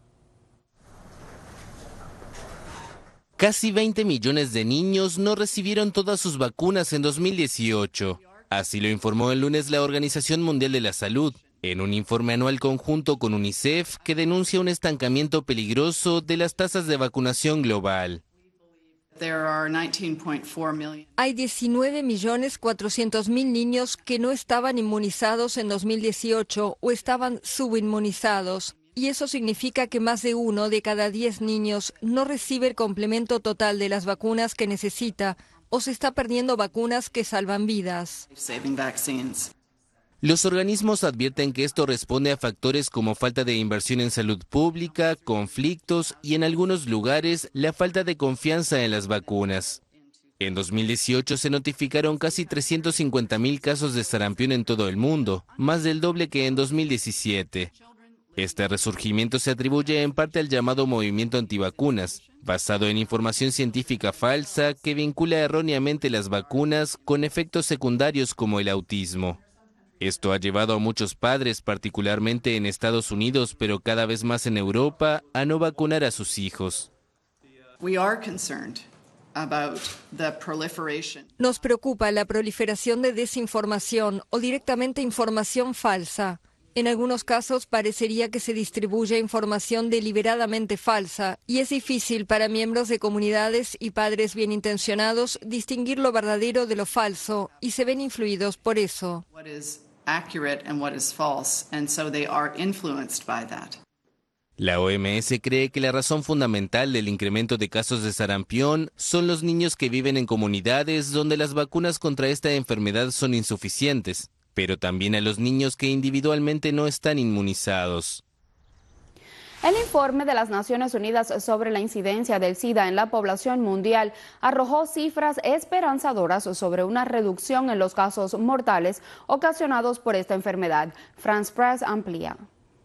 Casi 20 millones de niños no recibieron todas sus vacunas en 2018. Así lo informó el lunes la Organización Mundial de la Salud, en un informe anual conjunto con UNICEF que denuncia un estancamiento peligroso de las tasas de vacunación global. Hay 19.400.000 niños que no estaban inmunizados en 2018 o estaban subinmunizados. Y eso significa que más de 1 de cada 10 niños no recibe el complemento total de las vacunas que necesita o se está perdiendo vacunas que salvan vidas. Los organismos advierten que esto responde a factores como falta de inversión en salud pública, conflictos y en algunos lugares la falta de confianza en las vacunas. En 2018 se notificaron casi 350.000 casos de sarampión en todo el mundo, más del doble que en 2017. Este resurgimiento se atribuye en parte al llamado movimiento antivacunas, basado en información científica falsa que vincula erróneamente las vacunas con efectos secundarios como el autismo. Esto ha llevado a muchos padres, particularmente en Estados Unidos, pero cada vez más en Europa, a no vacunar a sus hijos. Nos preocupa la proliferación de desinformación o directamente información falsa. En algunos casos parecería que se distribuye información deliberadamente falsa y es difícil para miembros de comunidades y padres bien intencionados distinguir lo verdadero de lo falso y se ven influidos por eso. La OMS cree que la razón fundamental del incremento de casos de sarampión son los niños que viven en comunidades donde las vacunas contra esta enfermedad son insuficientes, pero también a los niños que individualmente no están inmunizados. El informe de las Naciones Unidas sobre la incidencia del SIDA en la población mundial arrojó cifras esperanzadoras sobre una reducción en los casos mortales ocasionados por esta enfermedad. France Press amplía.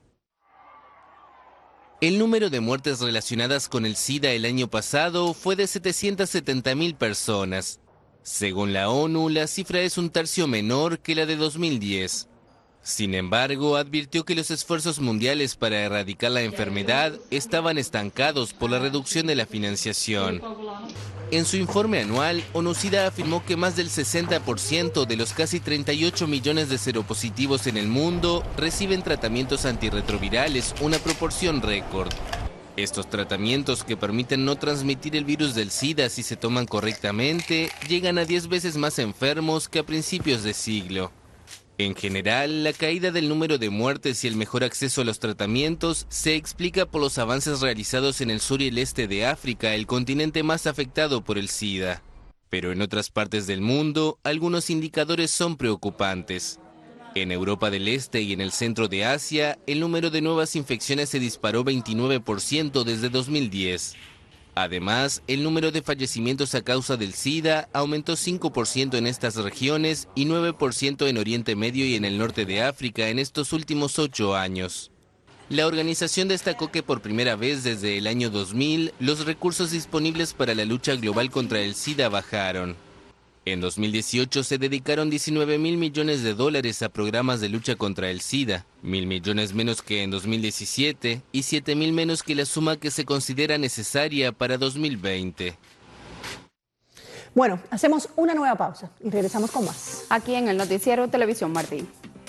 El número de muertes relacionadas con el SIDA el año pasado fue de 770.000 personas. Según la ONU, la cifra es un tercio menor que la de 2010. Sin embargo, advirtió que los esfuerzos mundiales para erradicar la enfermedad estaban estancados por la reducción de la financiación. En su informe anual, ONU-SIDA afirmó que más del 60% de los casi 38 millones de seropositivos en el mundo reciben tratamientos antirretrovirales, una proporción récord. Estos tratamientos, que permiten no transmitir el virus del SIDA si se toman correctamente, llegan a 10 veces más enfermos que a principios de siglo. En general, la caída del número de muertes y el mejor acceso a los tratamientos se explica por los avances realizados en el sur y el este de África, el continente más afectado por el SIDA. Pero en otras partes del mundo, algunos indicadores son preocupantes. En Europa del Este y en el centro de Asia, el número de nuevas infecciones se disparó 29% desde 2010. Además, el número de fallecimientos a causa del SIDA aumentó 5% en estas regiones y 9% en Oriente Medio y en el norte de África en estos últimos 8 años. La organización destacó que por primera vez desde el año 2000, los recursos disponibles para la lucha global contra el SIDA bajaron. En 2018 se dedicaron $19.000 millones a programas de lucha contra el SIDA, 1.000 millones menos que en 2017 y 7.000 menos que la suma que se considera necesaria para 2020. Bueno, hacemos una nueva pausa y regresamos con más. Aquí en el noticiero Televisión Martí.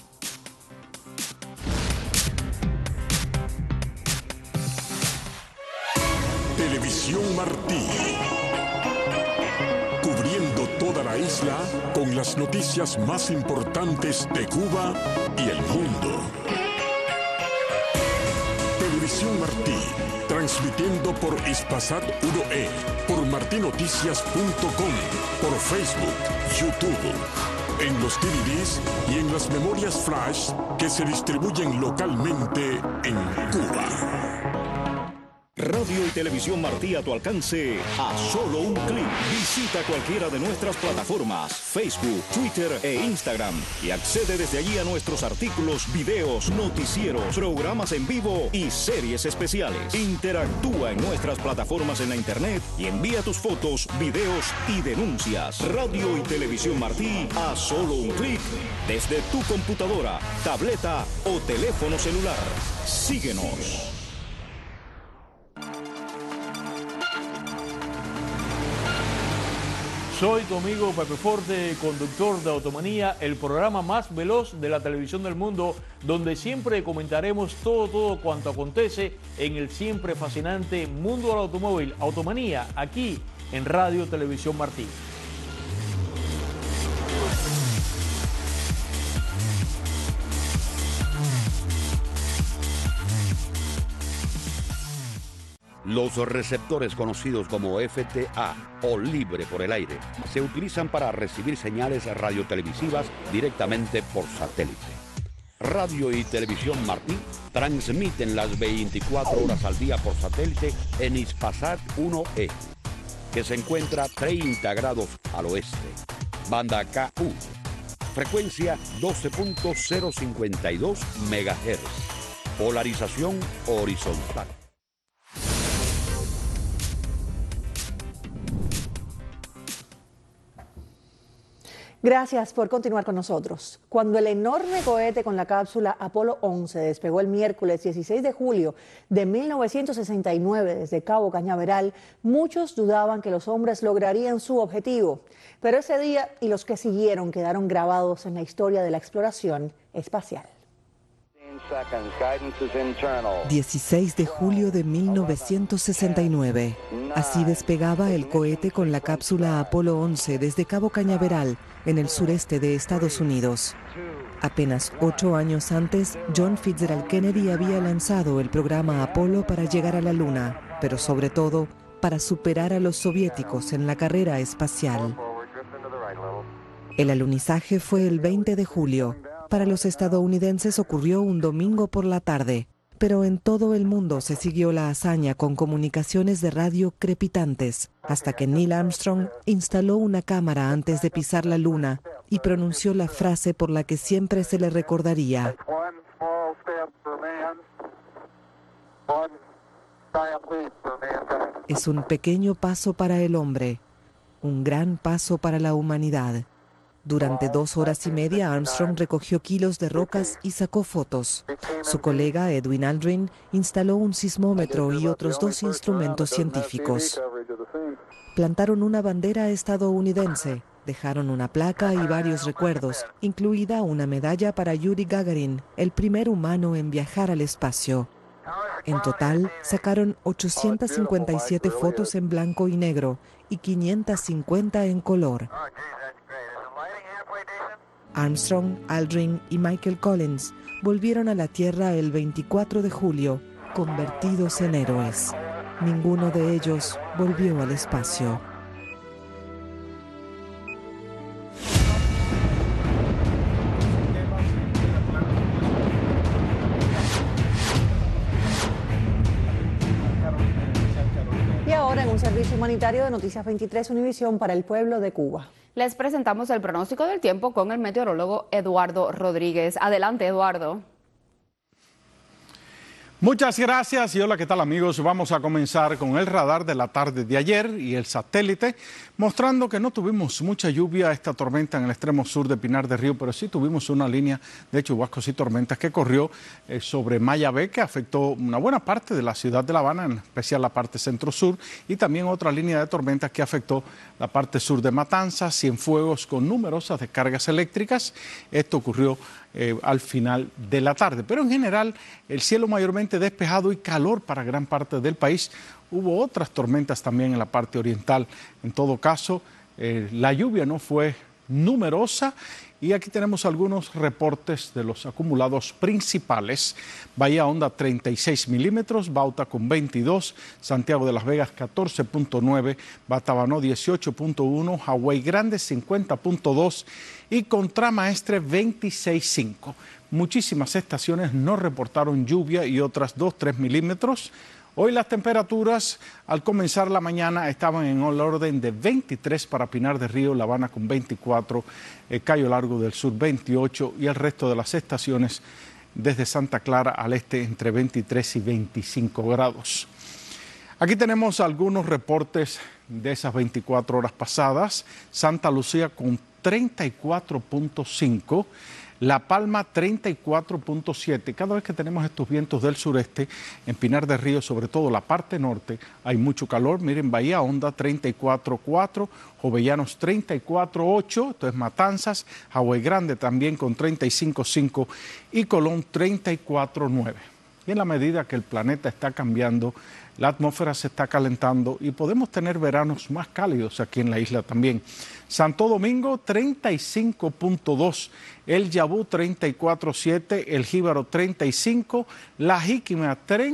Televisión Martí. Cubriendo toda la isla con las noticias más importantes de Cuba y el mundo. Televisión Martí, transmitiendo por Spasat 1E, por martinoticias.com, por Facebook, YouTube, en los DVDs y en las memorias flash que se distribuyen localmente en Cuba. Radio y Televisión Martí a tu alcance a solo un clic. Visita cualquiera de nuestras plataformas, Facebook, Twitter e Instagram y accede desde allí a nuestros artículos, videos, noticieros, programas en vivo y series especiales. Interactúa en nuestras plataformas en la internet y envía tus fotos, videos y denuncias. Radio y Televisión Martí a solo un clic desde tu computadora, tableta o teléfono celular. Síguenos. Soy tu amigo Pepe Forte, conductor de Automanía, el programa más veloz de la televisión del mundo, donde siempre comentaremos todo cuanto acontece en el siempre fascinante mundo del automóvil. Automanía, aquí en Radio Televisión Martí. Los receptores conocidos como FTA o libre por el aire se utilizan para recibir señales radiotelevisivas directamente por satélite. Radio y Televisión Martí transmiten las 24 horas al día por satélite en Hispasat 1E, que se encuentra 30 grados al oeste. Banda KU, frecuencia 12.052 MHz, polarización horizontal. Gracias por continuar con nosotros. Cuando el enorme cohete con la cápsula Apolo 11 despegó el miércoles 16 de julio de 1969 desde Cabo Cañaveral, muchos dudaban que los hombres lograrían su objetivo. Pero ese día y los que siguieron quedaron grabados en la historia de la exploración espacial. 16 de julio de 1969. Así despegaba el cohete con la cápsula Apolo 11 desde Cabo Cañaveral, en el sureste de Estados Unidos. Apenas 8 años antes, John Fitzgerald Kennedy había lanzado el programa Apolo para llegar a la Luna, pero sobre todo para superar a los soviéticos en la carrera espacial. El alunizaje fue el 20 de julio. Para los estadounidenses ocurrió un domingo por la tarde, pero en todo el mundo se siguió la hazaña con comunicaciones de radio crepitantes, hasta que Neil Armstrong instaló una cámara antes de pisar la luna y pronunció la frase por la que siempre se le recordaría. Es un pequeño paso para el hombre, un gran paso para la humanidad. Durante 2 horas y media, Armstrong recogió kilos de rocas y sacó fotos. Su colega Edwin Aldrin instaló un sismómetro y otros 2 instrumentos científicos. Plantaron una bandera estadounidense, dejaron una placa y varios recuerdos, incluida una medalla para Yuri Gagarin, el primer humano en viajar al espacio. En total, sacaron 857 fotos en blanco y negro y 550 en color. Armstrong, Aldrin y Michael Collins volvieron a la Tierra el 24 de julio, convertidos en héroes. Ninguno de ellos volvió al espacio. Y ahora en un servicio humanitario de Noticias 23 Univisión para el pueblo de Cuba. Les presentamos el pronóstico del tiempo con el meteorólogo Eduardo Rodríguez. Adelante, Eduardo. Muchas gracias y hola, ¿qué tal amigos? Vamos a comenzar con el radar de la tarde de ayer y el satélite, mostrando que no tuvimos mucha lluvia, esta tormenta en el extremo sur de Pinar del Río, pero sí tuvimos una línea de chubascos y tormentas que corrió sobre Mayabé, que afectó una buena parte de la ciudad de La Habana, en especial la parte centro-sur, y también otra línea de tormentas que afectó la parte sur de Matanzas, Cienfuegos, con numerosas descargas eléctricas. Esto ocurrió al final de la tarde, pero en general el cielo mayormente despejado y calor para gran parte del país. Hubo otras tormentas también en la parte oriental. En todo caso, la lluvia no fue numerosa y aquí tenemos algunos reportes de los acumulados principales. Bahía Honda 36 milímetros, Bauta con 22, Santiago de las Vegas 14.9, Batabanó 18.1, Hawái Grande 50.2 y Contramaestre 26.5. Muchísimas estaciones no reportaron lluvia y otras 2-3 milímetros. Hoy las temperaturas al comenzar la mañana estaban en el orden de 23 para Pinar del Río, La Habana con 24, Cayo Largo del Sur 28 y el resto de las estaciones desde Santa Clara al este entre 23 y 25 grados. Aquí tenemos algunos reportes de esas 24 horas pasadas. Santa Lucía con 34.5. La Palma 34.7. Cada vez que tenemos estos vientos del sureste, en Pinar del Río, sobre todo la parte norte, hay mucho calor. Miren, Bahía Honda 34.4, Jovellanos 34.8, entonces Matanzas, Hawái Grande también con 35.5 y Colón 34.9. Y en la medida que el planeta está cambiando, la atmósfera se está calentando y podemos tener veranos más cálidos aquí en la isla también. Santo Domingo 35.2, el Yabú 34.7, el Jíbaro 35, la Jíquima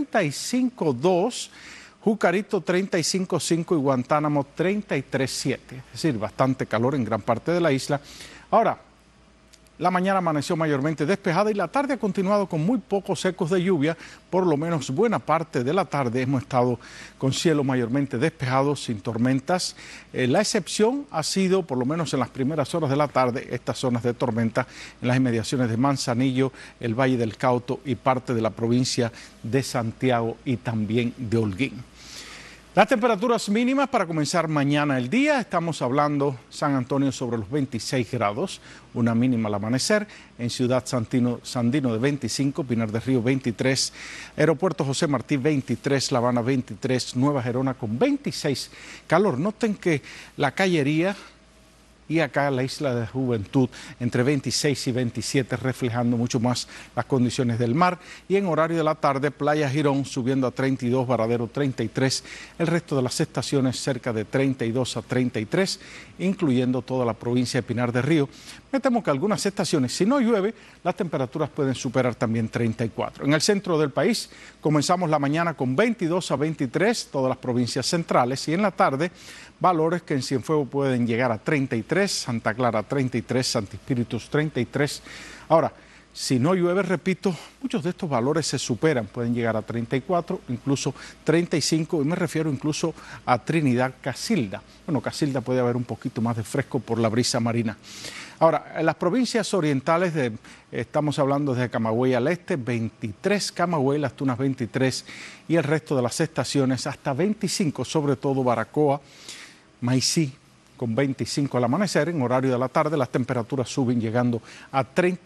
35.2, Jucarito 35.5 y Guantánamo 33.7. Es decir, bastante calor en gran parte de la isla. Ahora, la mañana amaneció mayormente despejada y la tarde ha continuado con muy pocos ecos de lluvia. Por lo menos buena parte de la tarde hemos estado con cielo mayormente despejado, sin tormentas. La excepción ha sido, por lo menos en las primeras horas de la tarde, estas zonas de tormenta en las inmediaciones de Manzanillo, el Valle del Cauto y parte de la provincia de Santiago y también de Holguín. Las temperaturas mínimas para comenzar mañana el día, estamos hablando San Antonio sobre los 26 grados, una mínima al amanecer, en Ciudad Sandino de 25, Pinar del Río 23, Aeropuerto José Martí 23, La Habana 23, Nueva Gerona con 26 calor. Noten que la Callería y acá la Isla de Juventud entre 26 y 27, reflejando mucho más las condiciones del mar. Y en horario de la tarde, Playa Girón subiendo a 32, Varadero 33, el resto de las estaciones cerca de 32 a 33, incluyendo toda la provincia de Pinar del Río. Me temo que algunas estaciones, si no llueve, las temperaturas pueden superar también 34. En el centro del país comenzamos la mañana con 22 a 23, todas las provincias centrales, y en la tarde valores que en Cienfuegos pueden llegar a 33, Santa Clara 33, Santi Espíritus 33. Ahora, si no llueve, repito, muchos de estos valores se superan, pueden llegar a 34, incluso 35, y me refiero incluso a Trinidad, Casilda. Bueno, Casilda puede haber un poquito más de fresco por la brisa marina. Ahora, en las provincias orientales, estamos hablando desde Camagüey al este, 23, Camagüey, Las Tunas 23, y el resto de las estaciones hasta 25, sobre todo Baracoa, Maicí, con 25 al amanecer. En horario de la tarde las temperaturas suben llegando a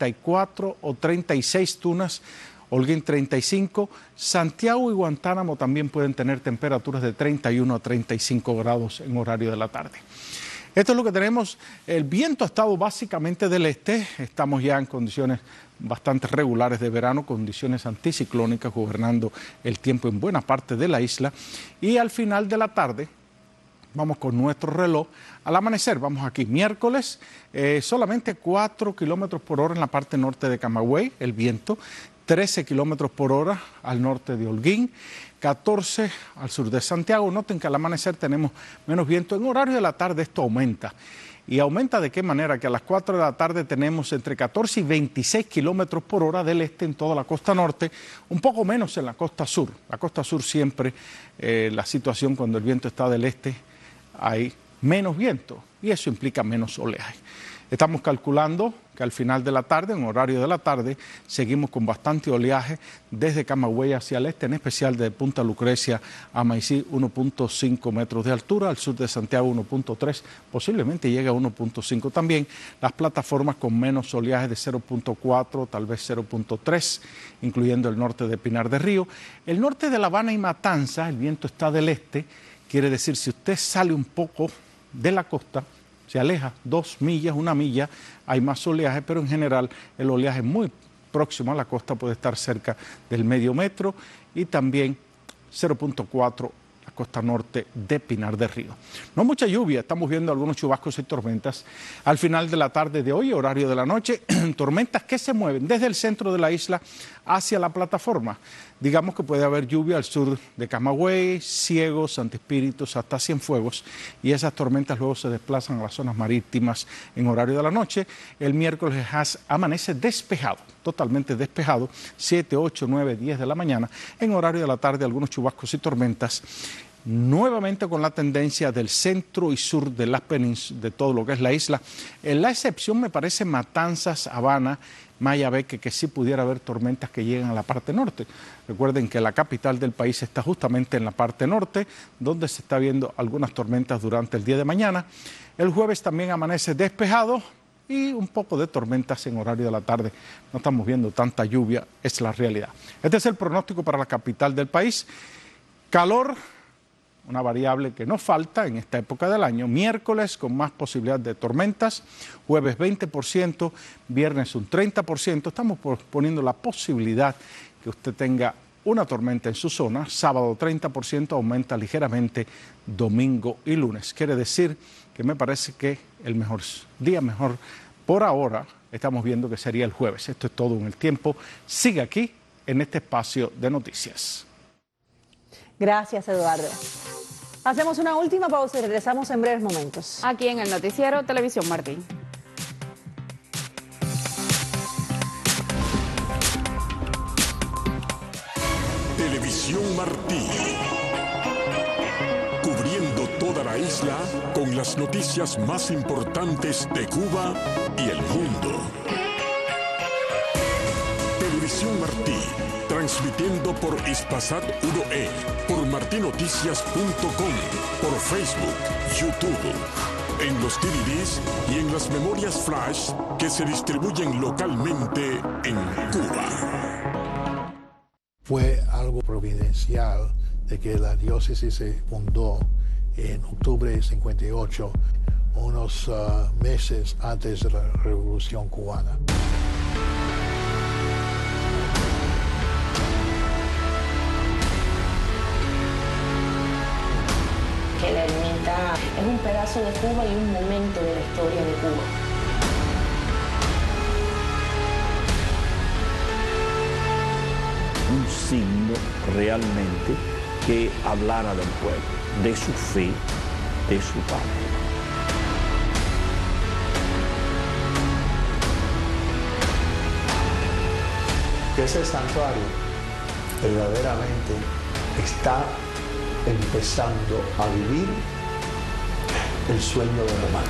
34 o 36 Tunas, Holguín 35, Santiago y Guantánamo también pueden tener temperaturas de 31 a 35 grados en horario de la tarde. Esto es lo que tenemos. El viento ha estado básicamente del este, estamos ya en condiciones bastante regulares de verano, condiciones anticiclónicas gobernando el tiempo en buena parte de la isla, y al final de la tarde Vamos con nuestro reloj. Al amanecer, vamos aquí, miércoles, solamente 4 kilómetros por hora en la parte norte de Camagüey, el viento, 13 kilómetros por hora al norte de Holguín, 14 al sur de Santiago. Noten que al amanecer tenemos menos viento. En horario de la tarde esto aumenta. ¿Y aumenta de qué manera? Que a las 4 de la tarde tenemos entre 14 y 26 kilómetros por hora del este en toda la costa norte, un poco menos en la costa sur. La costa sur siempre, la situación cuando el viento está del este, hay menos viento y eso implica menos oleaje. Estamos calculando que al final de la tarde, en horario de la tarde, seguimos con bastante oleaje desde Camagüey hacia el este, en especial de Punta Lucrecia a Maicí, 1.5 metros de altura, al sur de Santiago 1.3, posiblemente llegue a 1.5 también. Las plataformas con menos oleaje de 0.4, tal vez 0.3, incluyendo el norte de Pinar del Río. El norte de La Habana y Matanza, el viento está del este, quiere decir si usted sale un poco de la costa, se aleja 2 millas, 1 milla, hay más oleaje, pero en general el oleaje muy próximo a la costa puede estar cerca del medio metro y también 0.4 la costa norte de Pinar del Río. No mucha lluvia, estamos viendo algunos chubascos y tormentas al final de la tarde de hoy, horario de la noche, tormentas que se mueven desde el centro de la isla hacia la plataforma. Digamos que puede haber lluvia al sur de Camagüey, Ciegos, Santo Espíritu, hasta Cienfuegos, y esas tormentas luego se desplazan a las zonas marítimas en horario de la noche. El miércoles amanece despejado, totalmente despejado, 7, 8, 9, 10 de la mañana. En horario de la tarde algunos chubascos y tormentas, nuevamente con la tendencia del centro y sur de las penínsulas, de todo lo que es la isla. En la excepción me parece Matanzas, Habana, Mayabeque, que sí pudiera haber tormentas que llegan a la parte norte. Recuerden que la capital del país está justamente en la parte norte, donde se está viendo algunas tormentas durante el día de mañana. El jueves también amanece despejado y un poco de tormentas en horario de la tarde. No estamos viendo tanta lluvia, es la realidad. Este es el pronóstico para la capital del país. Calor, una variable que no falta en esta época del año. Miércoles con más posibilidad de tormentas, jueves 20%, viernes un 30%. Estamos poniendo la posibilidad que usted tenga una tormenta en su zona. Sábado 30%, aumenta ligeramente domingo y lunes. Quiere decir que me parece que el día mejor por ahora estamos viendo que sería el jueves. Esto es todo en el tiempo. Sigue aquí en este espacio de noticias. Gracias, Eduardo. Hacemos una última pausa y regresamos en breves momentos. Aquí en el noticiero Televisión Martín. Televisión Martí. Cubriendo toda la isla con las noticias más importantes de Cuba y el mundo. Televisión Martí. Transmitiendo por Espaçat 1E, por martinoticias.com, por Facebook, YouTube, en los DVDs y en las memorias flash que se distribuyen localmente en Cuba. Fue algo providencial de que la diócesis se fundó en octubre de 58, unos meses antes de la Revolución Cubana. Que la ermita es un pedazo de Cuba y un momento de la historia de Cuba. Un signo realmente que hablara del pueblo, de su fe, de su patria. Que ese santuario verdaderamente está empezando a vivir el sueño de Román.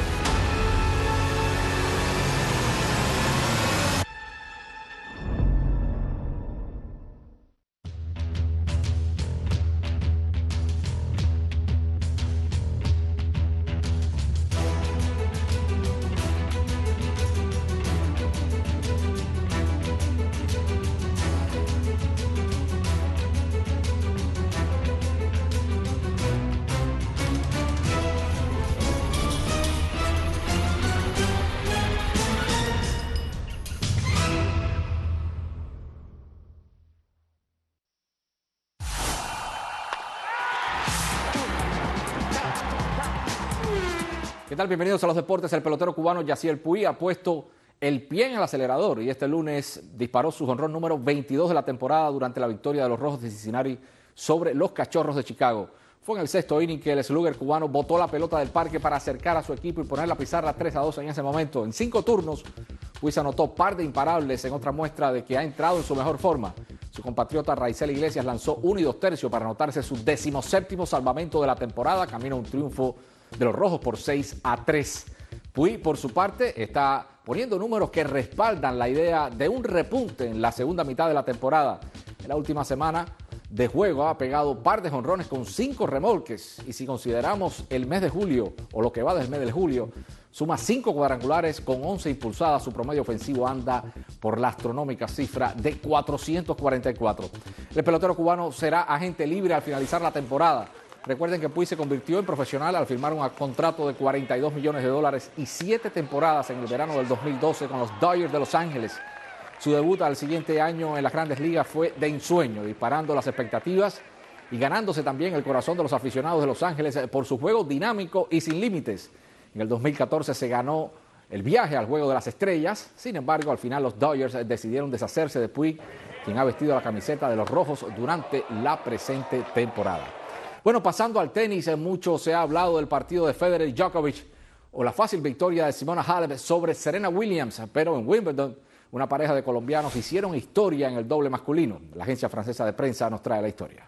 ¿Qué tal? Bienvenidos a los deportes. El pelotero cubano Yasiel Puig ha puesto el pie en el acelerador y este lunes disparó su jonrón número 22 de la temporada durante la victoria de los Rojos de Cincinnati sobre los Cachorros de Chicago. Fue en el sexto inning que el slugger cubano botó la pelota del parque para acercar a su equipo y poner la pizarra 3-2 en ese momento. En 5 turnos, Puig se anotó par de imparables en otra muestra de que ha entrado en su mejor forma. Su compatriota Raisel Iglesias lanzó 1 2/3 para anotarse su 17º salvamento de la temporada, camino a un triunfo de los Rojos por 6-3. Puig, por su parte, está poniendo números que respaldan la idea de un repunte en la segunda mitad de la temporada. En la última semana de juego ha pegado par de jonrones con 5 remolques y si consideramos el mes de julio o lo que va del mes de julio, suma 5 cuadrangulares con 11 impulsadas. Su promedio ofensivo anda por la astronómica cifra de 444. El pelotero cubano será agente libre al finalizar la temporada. Recuerden que Puig se convirtió en profesional al firmar un contrato de $42 millones y 7 temporadas en el verano del 2012 con los Dodgers de Los Ángeles. Su debut al siguiente año en las Grandes Ligas fue de ensueño, disparando las expectativas y ganándose también el corazón de los aficionados de Los Ángeles por su juego dinámico y sin límites. En el 2014 se ganó el viaje al Juego de las Estrellas. Sin embargo, al final los Dodgers decidieron deshacerse de Puig, quien ha vestido la camiseta de los Rojos durante la presente temporada. Bueno, pasando al tenis, mucho se ha hablado del partido de Federer y Djokovic o la fácil victoria de Simona Halep sobre Serena Williams, pero en Wimbledon una pareja de colombianos hicieron historia en el doble masculino. La agencia francesa de prensa nos trae la historia.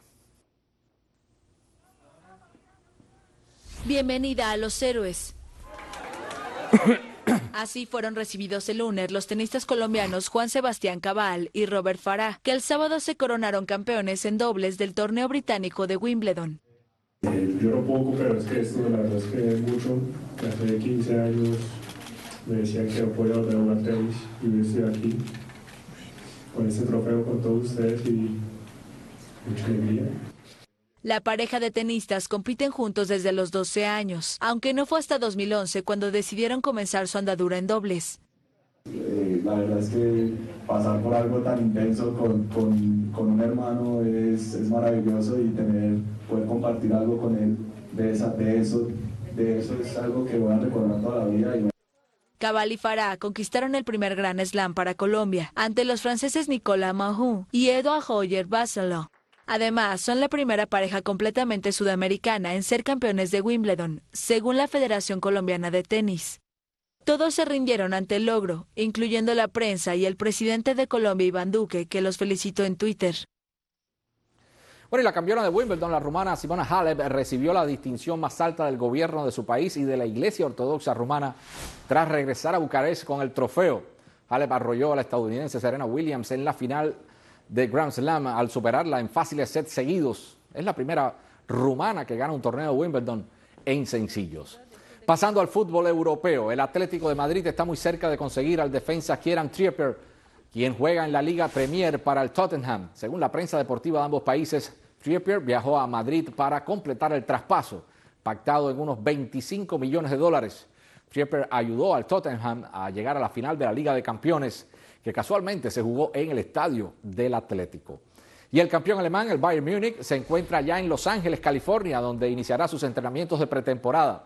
Bienvenida a los héroes. Así fueron recibidos el lunes los tenistas colombianos Juan Sebastián Cabal y Robert Farah, que el sábado se coronaron campeones en dobles del torneo británico de Wimbledon. Lloro poco, pero es que esto la verdad es que es mucho. Hace 15 años me decían que no podía volver a jugar tenis y hoy estoy aquí con este trofeo con todos ustedes y mucha alegría. La pareja de tenistas compiten juntos desde los 12 años, aunque no fue hasta 2011 cuando decidieron comenzar su andadura en dobles. La verdad es que pasar por algo tan intenso con un hermano es maravilloso y poder compartir algo con él de eso es algo que voy a recordar toda la vida. Cabal y Farah conquistaron el primer Grand Slam para Colombia ante los franceses Nicolas Mahut y Edouard Roger Vasselot. Además, son la primera pareja completamente sudamericana en ser campeones de Wimbledon, según la Federación Colombiana de Tenis. Todos se rindieron ante el logro, incluyendo la prensa y el presidente de Colombia, Iván Duque, que los felicitó en Twitter. Bueno, y la campeona de Wimbledon, la rumana Simona Halep, recibió la distinción más alta del gobierno de su país y de la Iglesia Ortodoxa rumana tras regresar a Bucarest con el trofeo. Halep arrolló a la estadounidense Serena Williams en la final de Grand Slam al superarla en fáciles sets seguidos. Es la primera rumana que gana un torneo de Wimbledon en sencillos. Pasando al fútbol europeo, el Atlético de Madrid está muy cerca de conseguir al defensa Kieran Trippier, quien juega en la Liga Premier para el Tottenham. Según la prensa deportiva de ambos países, Trippier viajó a Madrid para completar el traspaso, pactado en unos $25 millones. Trippier ayudó al Tottenham a llegar a la final de la Liga de Campeones, que casualmente se jugó en el estadio del Atlético. Y el campeón alemán, el Bayern Múnich, se encuentra ya en Los Ángeles, California, donde iniciará sus entrenamientos de pretemporada.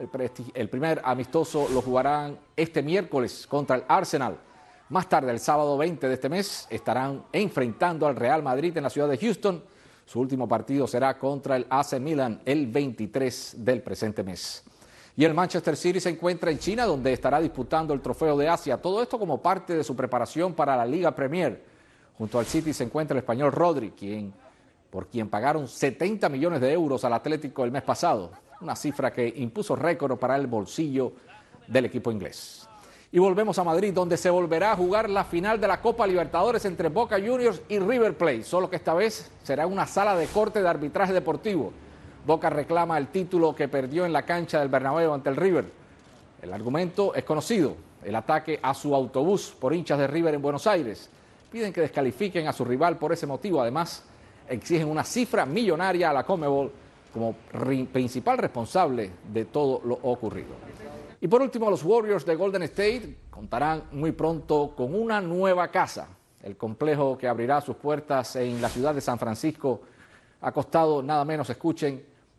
El primer amistoso lo jugarán este miércoles contra el Arsenal. Más tarde, el sábado 20 de este mes, estarán enfrentando al Real Madrid en la ciudad de Houston. Su último partido será contra el AC Milan el 23 del presente mes. Y el Manchester City se encuentra en China, donde estará disputando el Trofeo de Asia. Todo esto como parte de su preparación para la Liga Premier. Junto al City se encuentra el español Rodri, por quien pagaron 70 millones de euros al Atlético el mes pasado. Una cifra que impuso récord para el bolsillo del equipo inglés. Y volvemos a Madrid, donde se volverá a jugar la final de la Copa Libertadores entre Boca Juniors y River Plate. Solo que esta vez será una sala de corte de arbitraje deportivo. Boca reclama el título que perdió en la cancha del Bernabéu ante el River. El argumento es conocido, el ataque a su autobús por hinchas de River en Buenos Aires. Piden que descalifiquen a su rival por ese motivo. Además, exigen una cifra millonaria a la Conmebol como principal responsable de todo lo ocurrido. Y por último, los Warriors de Golden State contarán muy pronto con una nueva casa. El complejo que abrirá sus puertas en la ciudad de San Francisco ha costado nada menos, escuchen,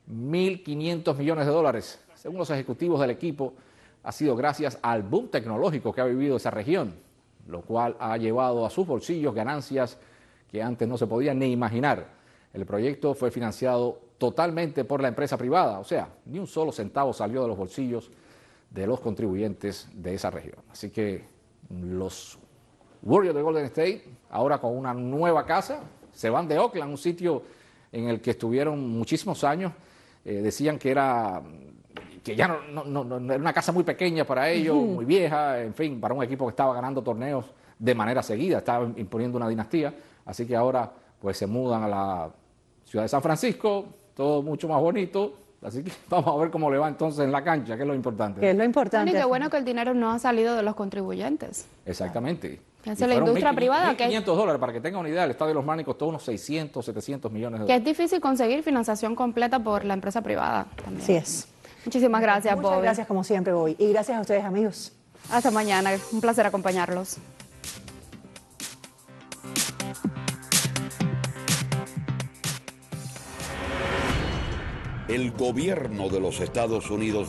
1.500 millones de dólares. Según los ejecutivos del equipo, ha sido gracias al boom tecnológico que ha vivido esa región, lo cual ha llevado a sus bolsillos ganancias que antes no se podían ni imaginar. El proyecto fue financiado totalmente por la empresa privada, o sea, ni un solo centavo salió de los bolsillos de los contribuyentes de esa región. Así que los Warriors de Golden State, ahora con una nueva casa, se van de Oakland, un sitio en el que estuvieron muchísimos años. Decían que ya no era una casa muy pequeña para ellos, muy vieja, en fin, para un equipo que estaba ganando torneos de manera seguida, estaba imponiendo una dinastía. Así que ahora pues se mudan a la ciudad de San Francisco, todo mucho más bonito. Así que vamos a ver cómo le va entonces en la cancha, que es lo importante. Que es lo importante. Y qué bueno que el dinero no ha salido de los contribuyentes. Exactamente. Piensa la industria privada. $1.500, para que tengan una idea, el Estadio de los Marlins costó unos 600, 700 millones de Que dólares. es difícil conseguir financiación completa por la empresa privada también. Así es. Muchísimas gracias, Bobby. Muchas gracias como siempre, Bobby. Y gracias a ustedes, amigos. Hasta mañana. Un placer acompañarlos. El gobierno de los Estados Unidos